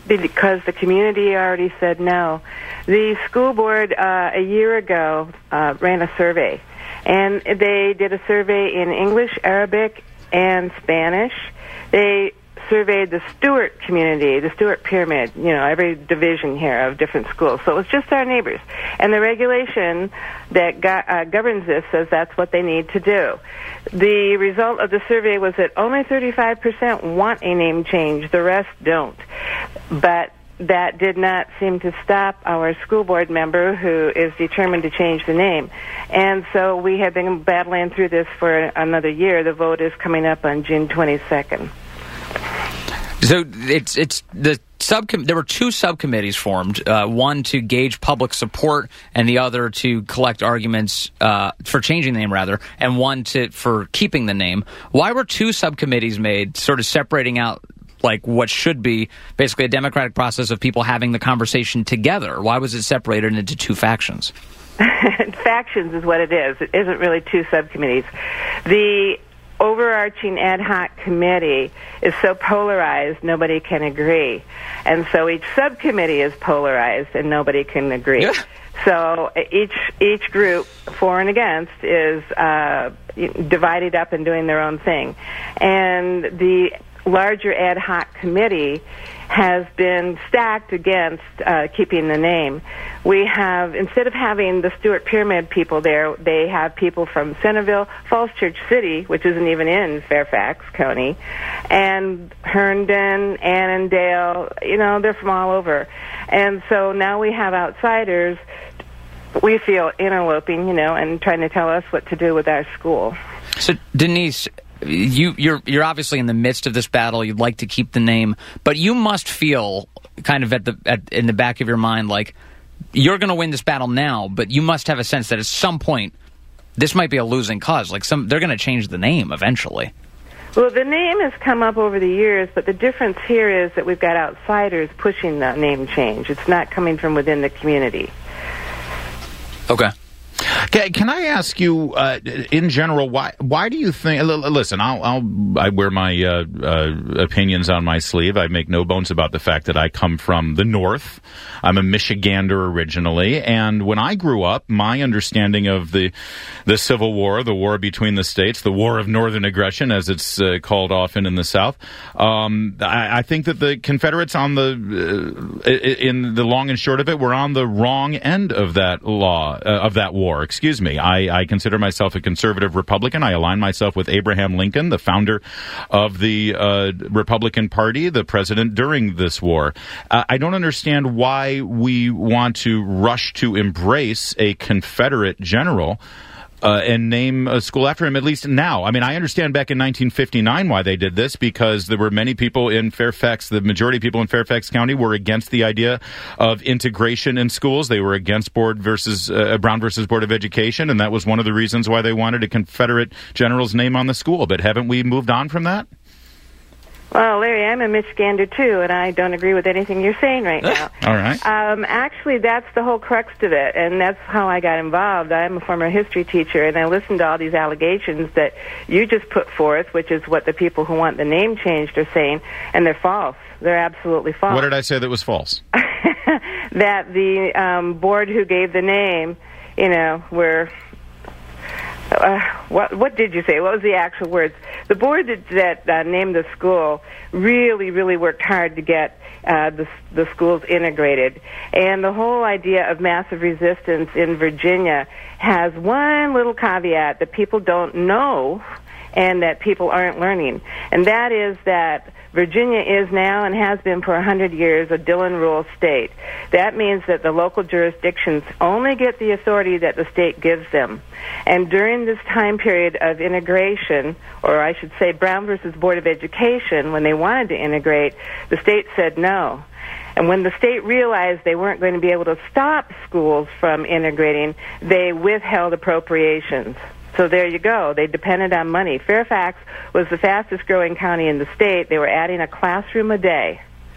because the community already said no. The school board a year ago ran a survey, and they did a survey in English, Arabic, and Spanish. They surveyed the Stewart community, the Stewart pyramid, every division here of different schools. So it was just our neighbors. And the regulation that governs this says that's what they need to do. The result of the survey was that only 35% want a name change. The rest don't. But that did not seem to stop our school board member who is determined to change the name. And so we have been battling through this for another year. The vote is coming up on June 22nd. So there were two subcommittees formed, one to gauge public support and the other to collect arguments for changing the name, and one for keeping the name. Why were two subcommittees made, sort of separating out like what should be basically a democratic process of people having the conversation together? Why was it separated into two factions? Factions is what it is. It isn't really two subcommittees. The overarching ad hoc committee is so polarized nobody can agree, and so each subcommittee is polarized and nobody can agree. Yeah. So each group, for and against, is divided up and doing their own thing, and the larger ad hoc committee has been stacked against keeping the name. We have, instead of having the Stewart Pyramid people there, they have people from Centerville, Falls Church City, which isn't even in Fairfax County, and Herndon, Annandale, they're from all over. And so now we have outsiders, we feel, interloping, and trying to tell us what to do with our school. So, Denise, you're obviously in the midst of this battle. You'd like to keep the name, but you must feel kind of in the back of your mind like you're going to win this battle now, but you must have a sense that at some point this might be a losing cause. Like they're going to change the name eventually. Well, the name has come up over the years, but the difference here is that we've got outsiders pushing the name change. It's not coming from within the community. Okay. Can I ask you, in general, why do you think? Listen, I wear my opinions on my sleeve. I make no bones about the fact that I come from the North. I'm a Michigander originally, and when I grew up, my understanding of the Civil War, the war between the states, the War of Northern Aggression, as it's called often in the South, I think that the Confederates in the long and short of it were on the wrong end of that war. Excuse me. I consider myself a conservative Republican. I align myself with Abraham Lincoln, the founder of the Republican Party, the president during this war. I don't understand why we want to rush to embrace a Confederate general and name a school after him, at least now. I mean, I understand back in 1959 why they did this, because there were many people in Fairfax, the majority of people in Fairfax County were against the idea of integration in schools. They were against Brown versus Board of Education, and that was one of the reasons why they wanted a Confederate general's name on the school. But haven't we moved on from that? Well, Larry, I'm a Michigander, too, and I don't agree with anything you're saying right now. All right. Actually, that's the whole crux of it, and that's how I got involved. I'm a former history teacher, and I listened to all these allegations that you just put forth, which is what the people who want the name changed are saying, and they're false. They're absolutely false. What did I say that was false? That the board who gave the name, were... what did you say? What was the actual words? The board that named the school really, really worked hard to get the schools integrated. And the whole idea of massive resistance in Virginia has one little caveat that people don't know and that people aren't learning. And that is that Virginia is now and has been for 100 years a Dillon Rule state. That means that the local jurisdictions only get the authority that the state gives them. And during this time period of integration, or I should say Brown versus Board of Education, when they wanted to integrate, the state said no. And when the state realized they weren't going to be able to stop schools from integrating, they withheld appropriations. So there you go. They depended on money. Fairfax was the fastest growing county in the state. They were adding a classroom a day.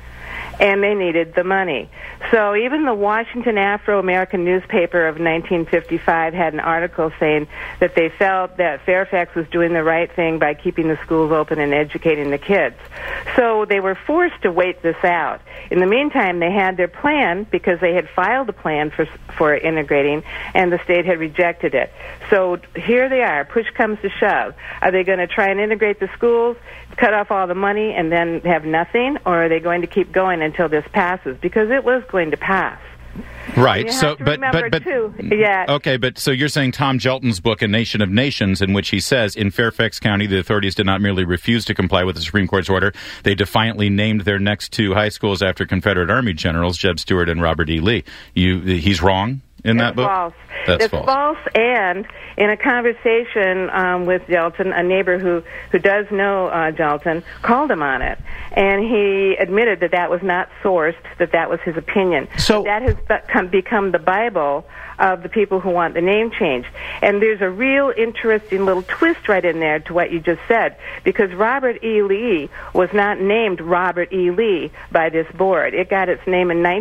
and they needed the money. So even the Washington Afro-American newspaper of 1955 had an article saying that they felt that Fairfax was doing the right thing by keeping the schools open and educating the kids. So they were forced to wait this out. In the meantime, they had their plan because they had filed a plan for integrating, and the state had rejected it. So here they are. Push comes to shove. Are they going to try and integrate the schools, cut off all the money, and then have nothing, or are they going to keep going until this passes? Because it was going to pass. Right. You So, have to but remember, too, yeah. Okay, but so you're saying Tom Gelton's book, A Nation of Nations, in which he says in Fairfax County, the authorities did not merely refuse to comply with the Supreme Court's order; they defiantly named their next two high schools after Confederate Army generals, Jeb Stuart and Robert E. Lee. He's wrong in that book? False. That's it's false. And in a conversation with Gelton, a neighbor who does know Gelton called him on it, and he admitted that was not sourced, that was his opinion. So that has become the Bible of the people who want the name changed. And there's a real interesting little twist right in there to what you just said, because Robert E. Lee was not named Robert E. Lee by this board. It got its name in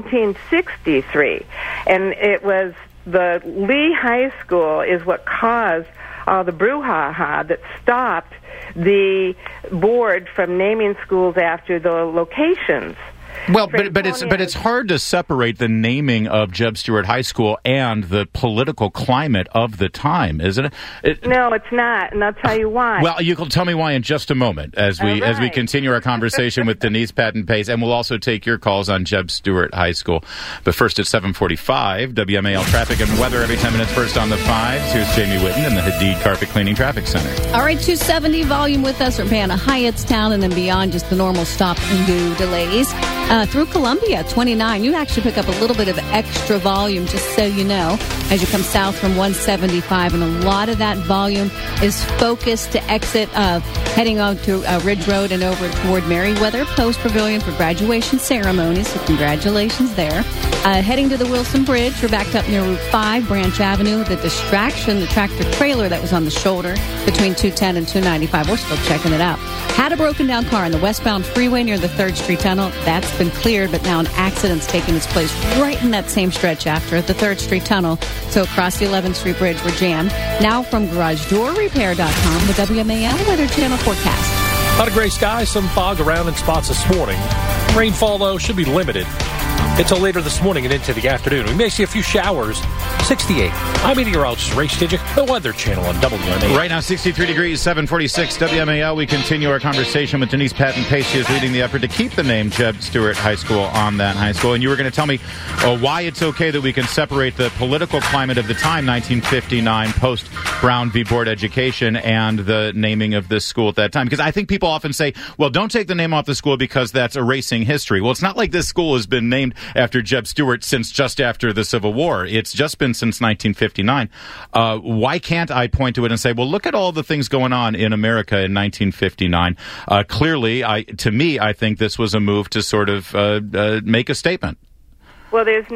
1963, and it was the Lee High School is what caused all the brouhaha that stopped the board from naming schools after the locations. Well, but it's hard to separate the naming of Jeb Stuart High School and the political climate of the time, isn't it? No, it's not, and I'll tell you why. Well, you can tell me why in just a moment as we continue our conversation with Denise Patton Pace, and we'll also take your calls on Jeb Stuart High School. But first at 7:45, WMAL traffic and weather every 10 minutes. First on the 5s, here's Jamie Whitten in the Hadid Carpet Cleaning Traffic Center. All right, 270 volume with us from Banna Hyattstown, and then beyond just the normal stop and go delays. Through Columbia, 29, you actually pick up a little bit of extra volume, just so you know, as you come south from 175. And a lot of that volume is focused to exit, heading on to Ridge Road and over toward Merriweather Post Pavilion for graduation ceremonies. So congratulations there. Heading to the Wilson Bridge, we're backed up near Route 5, Branch Avenue. The distraction, the tractor trailer that was on the shoulder between 210 and 295. We're still checking it out. Had a broken down car on the westbound freeway near the 3rd Street Tunnel. That's been cleared, but now an accident's taking its place right in that same stretch after at the 3rd Street Tunnel. So across the 11th Street Bridge, we're jammed. Now from GarageDoorRepair.com, the WMAL Weather Channel forecast. A lot of gray skies, some fog around in spots this morning. Rainfall, though, should be limited until later this morning and into the afternoon. We may see a few showers. 68. I'm meteorologist Ray Stidgick, the Weather Channel on WMAL. Right now, 63 degrees, 746 WMAL. We continue our conversation with Denise Patton Pace. She is leading the effort to keep the name Jeb Stuart High School on that high school. And you were going to tell me why it's okay that we can separate the political climate of the time, 1959, post-Brown v. Board Education, and the naming of this school at that time. Because I think people often say, well, don't take the name off the school because that's erasing history. Well, it's not like this school has been named after Jeb Stuart since just after the Civil War. It's just been since 1959. Why can't I point to it and say, well, look at all the things going on in America in 1959. Clearly, to me, I think this was a move to sort of make a statement. Well, there's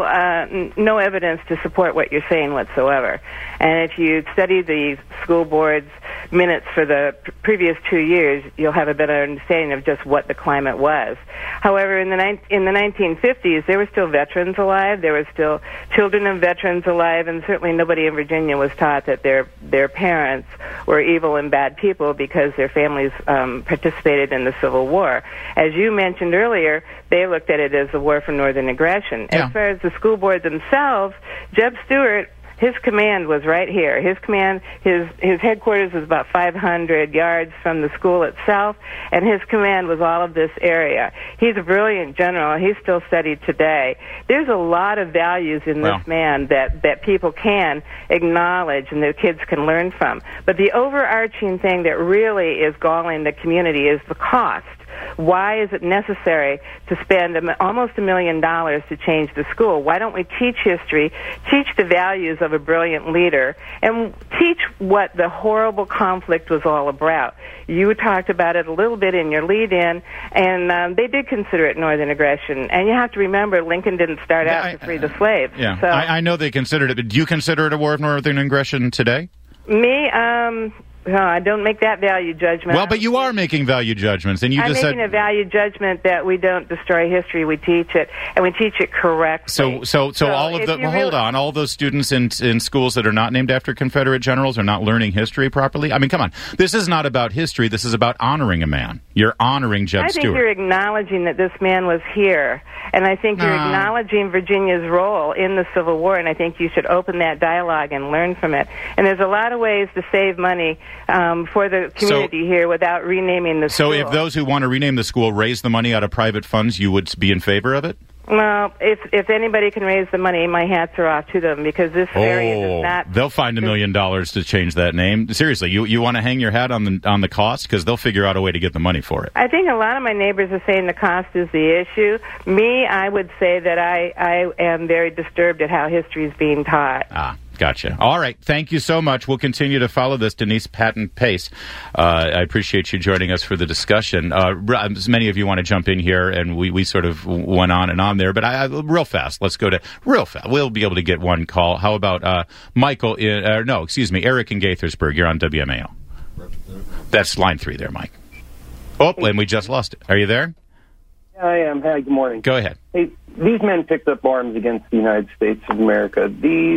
no evidence to support what you're saying whatsoever. And if you study the school board's minutes for the previous 2 years, you'll have a better understanding of just what the climate was. However, in the 1950s, there were still veterans alive. There were still children of veterans alive, and certainly nobody in Virginia was taught that their parents were evil and bad people because their families participated in the Civil War. As you mentioned earlier, they looked at it as a war for northern aggression. Yeah. As far as the school board themselves, Jeb Stuart, his command was right here. His command, his headquarters was about 500 yards from the school itself, and his command was all of this area. He's a brilliant general. He's still studied today. There's a lot of values in this man that people can acknowledge and their kids can learn from. But the overarching thing that really is galling the community is the cost. Why is it necessary to spend almost $1 million to change the school? Why don't we teach history, teach the values of a brilliant leader, and teach what the horrible conflict was all about? You talked about it a little bit in your lead-in, and they did consider it northern aggression. And you have to remember, Lincoln didn't start out to free the slaves. Yeah, so, I know they considered it, but do you consider it a war of northern aggression today? Me, I don't make that value judgment. Well, but you are making value judgments, and I'm making a value judgment that we don't destroy history. We teach it, and we teach it correctly. So all of the hold on, all those students in schools that are not named after Confederate generals are not learning history properly. I mean, come on, this is not about history. This is about honoring a man. You're honoring Jeb Stuart. I think you're acknowledging that this man was here, and I think you're acknowledging Virginia's role in the Civil War, and I think you should open that dialogue and learn from it. And there's a lot of ways to save money for the community here without renaming the school. So if those who want to rename the school raise the money out of private funds, you would be in favor of it? Well, if anybody can raise the money, my hats are off to them, because this area does not... They'll find $1 million to change that name. Seriously, you want to hang your hat on the cost? Because they'll figure out a way to get the money for it. I think a lot of my neighbors are saying the cost is the issue. Me, I would say that I am very disturbed at how history is being taught. Gotcha. All right. Thank you so much. We'll continue to follow this. Denise Patton Pace, I appreciate you joining us for the discussion. Many of you want to jump in here, and we sort of went on and on there, but real fast. Let's go to real fast. We'll be able to get one call. How about Michael? Eric in Gaithersburg. You're on WMAL. That's line 3 there, Mike. Oh, and we just lost it. Are you there? I am. Hi, good morning. Go ahead. Hey, these men picked up arms against the United States of America.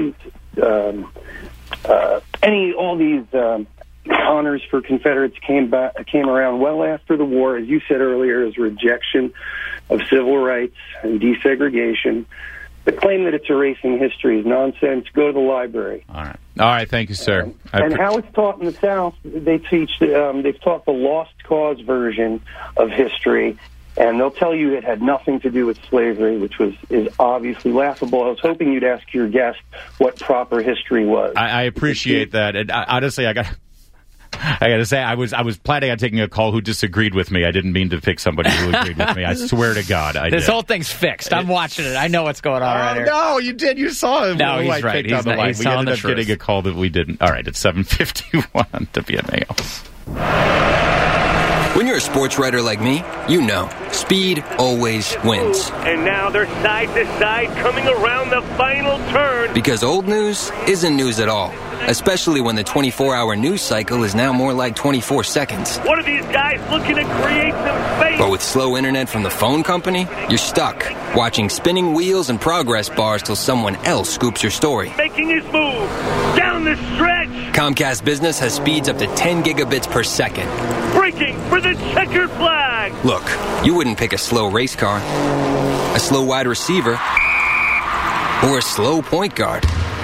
All these honors for Confederates came around well after the war, as you said earlier, as rejection of civil rights and desegregation. The claim that it's erasing history is nonsense. Go to the library. All right. Thank you, sir. And how it's taught in the South, they've taught the lost cause version of history. And they'll tell you it had nothing to do with slavery, which is obviously laughable. I was hoping you'd ask your guest what proper history was. I appreciate that. And honestly, I got to say, I was planning on taking a call who disagreed with me. I didn't mean to pick somebody who agreed with me. I swear to God, I did. This whole thing's fixed. I'm watching it. I know what's going on right here. No, you did. You saw him. No, he's right. We ended up getting a call that we didn't. All right, it's 7:51 on WMAL. When you're a sports writer like me, you know, speed always wins. And now they're side to side coming around the final turn. Because old news isn't news at all. Especially when the 24-hour news cycle is now more like 24 seconds. What are these guys looking to create some space? But with slow internet from the phone company, you're stuck, watching spinning wheels and progress bars till someone else scoops your story. Making his move down the stretch. Comcast Business has speeds up to 10 gigabits per second. Breaking for the checkered flag. Look, you wouldn't pick a slow race car, a slow wide receiver, or a slow point guard.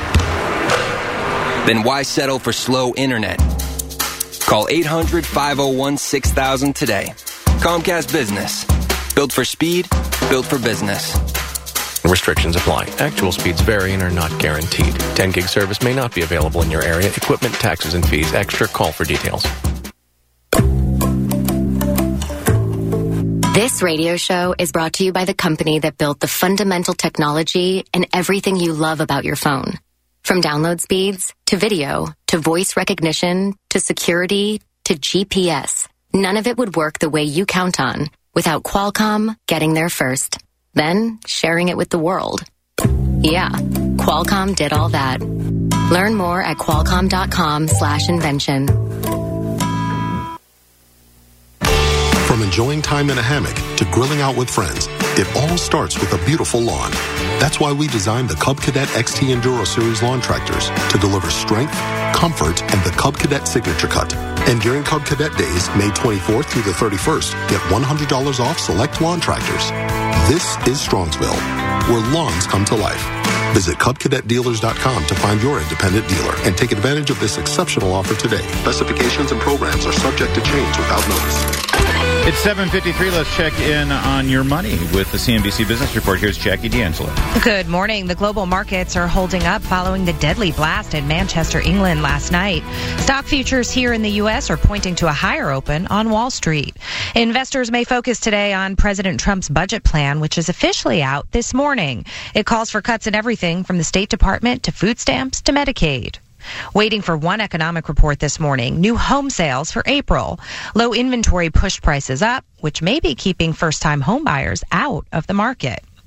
Then why settle for slow internet? Call 800-501-6000 today. Comcast Business. Built for speed, built for business. Restrictions apply. Actual speeds vary and are not guaranteed. 10 gig service may not be available in your area. Equipment, taxes, and fees extra. Call for details. This radio show is brought to you by the company that built the fundamental technology and everything you love about your phone. From download speeds, to video, to voice recognition, to security, to GPS. None of it would work the way you count on without Qualcomm getting there first, then sharing it with the world. Yeah, Qualcomm did all that. Learn more at qualcomm.com/invention. From enjoying time in a hammock to grilling out with friends, it all starts with a beautiful lawn. That's why we designed the Cub Cadet XT Enduro Series lawn tractors to deliver strength, comfort, and the Cub Cadet Signature Cut. And during Cub Cadet Days, May 24th through the 31st, get $100 off select lawn tractors. This is Strongsville, where lawns come to life. Visit CubCadetDealers.com to find your independent dealer and take advantage of this exceptional offer today. Specifications and programs are subject to change without notice. It's 7:53. Let's check in on your money with the CNBC Business Report. Here's Jackie D'Angelo. Good morning. The global markets are holding up following the deadly blast in Manchester, England last night. Stock futures here in the U.S. are pointing to a higher open on Wall Street. Investors may focus today on President Trump's budget plan, which is officially out this morning. It calls for cuts in everything from the State Department to food stamps to Medicaid. Waiting for one economic report this morning, new home sales for April. Low inventory pushed prices up, which may be keeping first-time home buyers out of the market.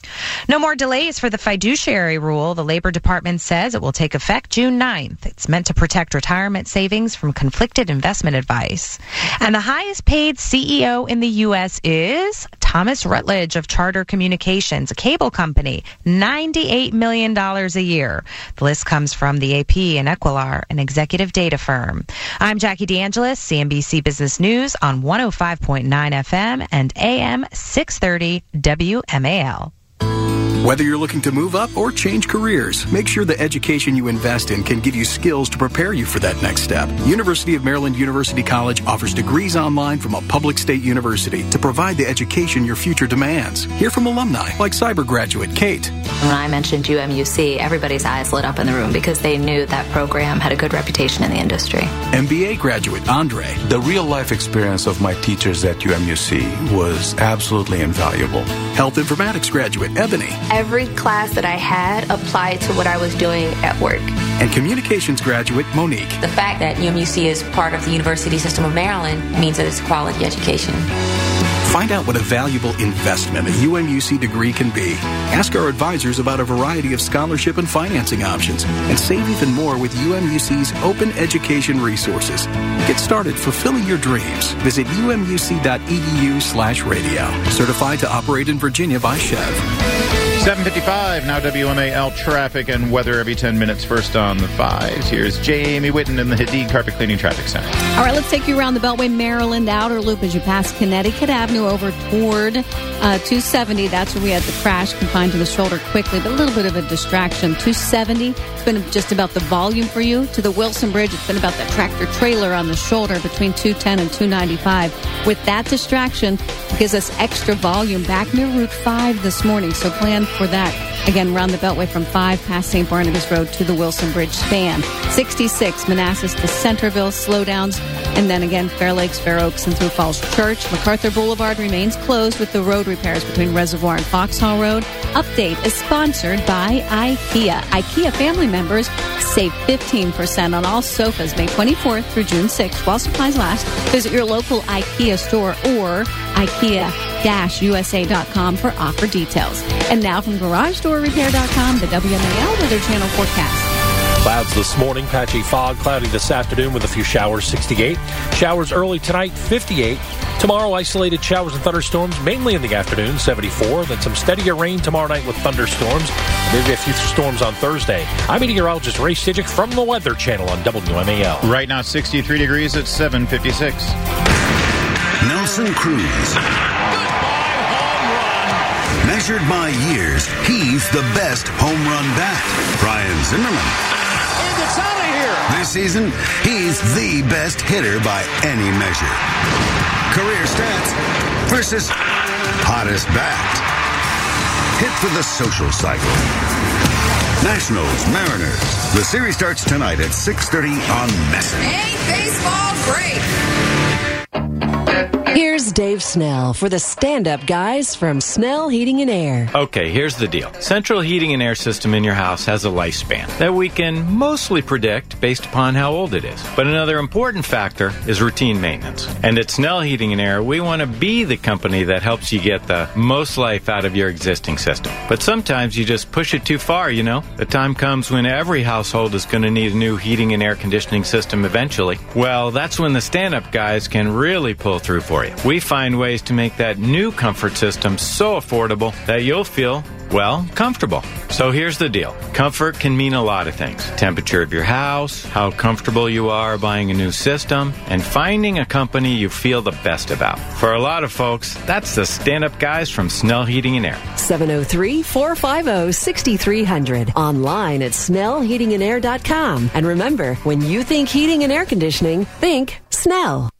No more delays for the fiduciary rule. The Labor Department says it will take effect June 9th. It's meant to protect retirement savings from conflicted investment advice. And the highest paid CEO in the U.S. is Thomas Rutledge of Charter Communications, a cable company, $98 million a year. The list comes from the AP and Equilar, an executive data firm. I'm Jackie DeAngelis, CNBC Business News on 105.9 FM and AM 630 WMAL. Whether you're looking to move up or change careers, make sure the education you invest in can give you skills to prepare you for that next step. University of Maryland University College offers degrees online from a public state university to provide the education your future demands. Hear from alumni like cyber graduate Kate. When I mentioned UMUC, everybody's eyes lit up in the room because they knew that program had a good reputation in the industry. MBA graduate Andre. The real-life experience of my teachers at UMUC was absolutely invaluable. Health informatics graduate Ebony. Every class that I had applied to what I was doing at work. And communications graduate Monique. The fact that UMUC is part of the University System of Maryland means that it's quality education. Find out what a valuable investment a UMUC degree can be. Ask our advisors about a variety of scholarship and financing options, and save even more with UMUC's open education resources. Get started fulfilling your dreams. Visit umUC.edu/radio. Certified to operate in Virginia by Chev. 7:55, now WMAL traffic and weather every 10 minutes. First on the 5s. Here's Jamie Whitten in the Hadid Carpet Cleaning Traffic Center. All right, let's take you around the Beltway, Maryland Outer Loop as you pass Connecticut Avenue over toward 270. That's where we had the crash confined to the shoulder quickly, but a little bit of a distraction. 270, it's been just about the volume for you. To the Wilson Bridge, it's been about that tractor trailer on the shoulder between 210 and 295. With that distraction, it gives us extra volume back near Route 5 this morning, so plan for that. Again, around the Beltway from 5 past St. Barnabas Road to the Wilson Bridge span. 66, Manassas to Centerville, slowdowns. And then again, Fair Lakes, Fair Oaks, and through Falls Church. MacArthur Boulevard remains closed with the road repairs between Reservoir and Foxhall Road. Update is sponsored by IKEA. IKEA family members save 15% on all sofas May 24th through June 6th while supplies last. Visit your local IKEA store or IKEA-USA.com for offer details. And now from GarageDoorRepair.com, the WMAL Weather Channel forecast. Clouds this morning, patchy fog, cloudy this afternoon with a few showers, 68. Showers early tonight, 58. Tomorrow, isolated showers and thunderstorms, mainly in the afternoon, 74. Then some steadier rain tomorrow night with thunderstorms. Maybe a few storms on Thursday. I'm meteorologist Ray Stidgick from the Weather Channel on WMAL. Right now, 63 degrees at 7:56. Nelson Cruz. Measured by years, he's the best home run bat. Brian Zimmerman. It's out of here. This season, he's the best hitter by any measure. Career stats versus hottest bat. Hit for the social cycle. Nationals, Mariners. The series starts tonight at 6:30 on Messin. Ain't baseball great? Here's Dave Snell for the stand-up guys from Snell Heating and Air. Okay, here's the deal. Central heating and air system in your house has a lifespan that we can mostly predict based upon how old it is. But another important factor is routine maintenance. And at Snell Heating and Air, we want to be the company that helps you get the most life out of your existing system. But sometimes you just push it too far, you know? The time comes when every household is going to need a new heating and air conditioning system eventually. Well, that's when the stand-up guys can really pull through for you. We find ways to make that new comfort system so affordable that you'll feel, well, comfortable. So here's the deal. Comfort can mean a lot of things. Temperature of your house, how comfortable you are buying a new system, and finding a company you feel the best about. For a lot of folks, that's the stand-up guys from Snell Heating and Air. 703-450-6300. Online at snellheatingandair.com. And remember, when you think heating and air conditioning, think Snell.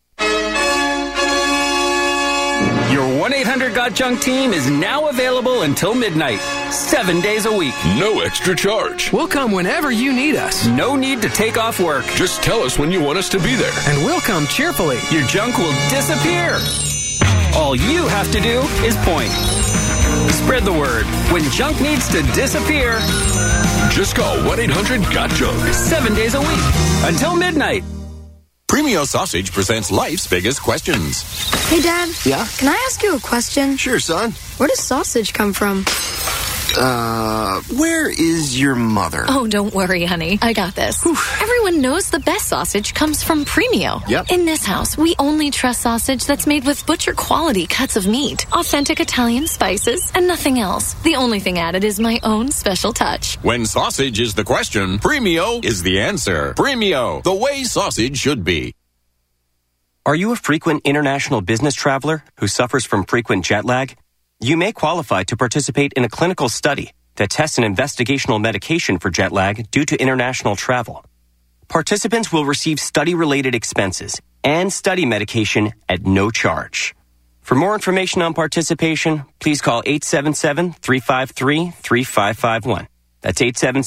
Your 1-800-GOT-JUNK team is now available until midnight, 7 days a week. No extra charge. We'll come whenever you need us. No need to take off work. Just tell us when you want us to be there. And we'll come cheerfully. Your junk will disappear. All you have to do is point. Spread the word. When junk needs to disappear, just call 1-800-GOT-JUNK. 7 days a week, until midnight. Premio Sausage presents life's biggest questions. Hey, Dad. Yeah? Can I ask you a question? Sure, son. Where does sausage come from? Where is your mother? Oh, don't worry, honey. I got this. Whew. Everyone knows the best sausage comes from Premio. Yep. In this house, we only trust sausage that's made with butcher-quality cuts of meat, authentic Italian spices, and nothing else. The only thing added is my own special touch. When sausage is the question, Premio is the answer. Premio, the way sausage should be. Are you a frequent international business traveler who suffers from frequent jet lag? You may qualify to participate in a clinical study that tests an investigational medication for jet lag due to international travel. Participants will receive study-related expenses and study medication at no charge. For more information on participation, please call 877-353-3551. That's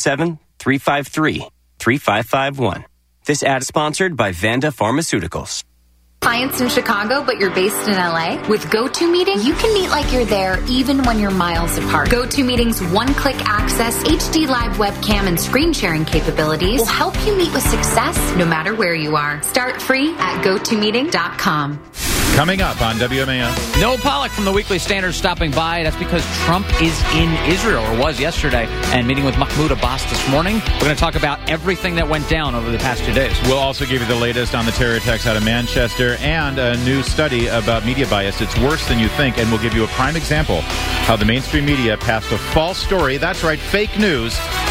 877-353-3551. This ad is sponsored by Vanda Pharmaceuticals. Clients in Chicago, but you're based in LA? With GoToMeeting, you can meet like you're there even when you're miles apart. GoToMeeting's one-click access, HD live webcam, and screen sharing capabilities will help you meet with success no matter where you are. Start free at GoToMeeting.com. Coming up on WMAL. Noah Pollock from the Weekly Standard stopping by. That's because Trump is in Israel, or was yesterday, and meeting with Mahmoud Abbas this morning. We're going to talk about everything that went down over the past 2 days. We'll also give you the latest on the terror attacks out of Manchester and a new study about media bias. It's worse than you think, and we'll give you a prime example how the mainstream media passed a false story. That's right, fake news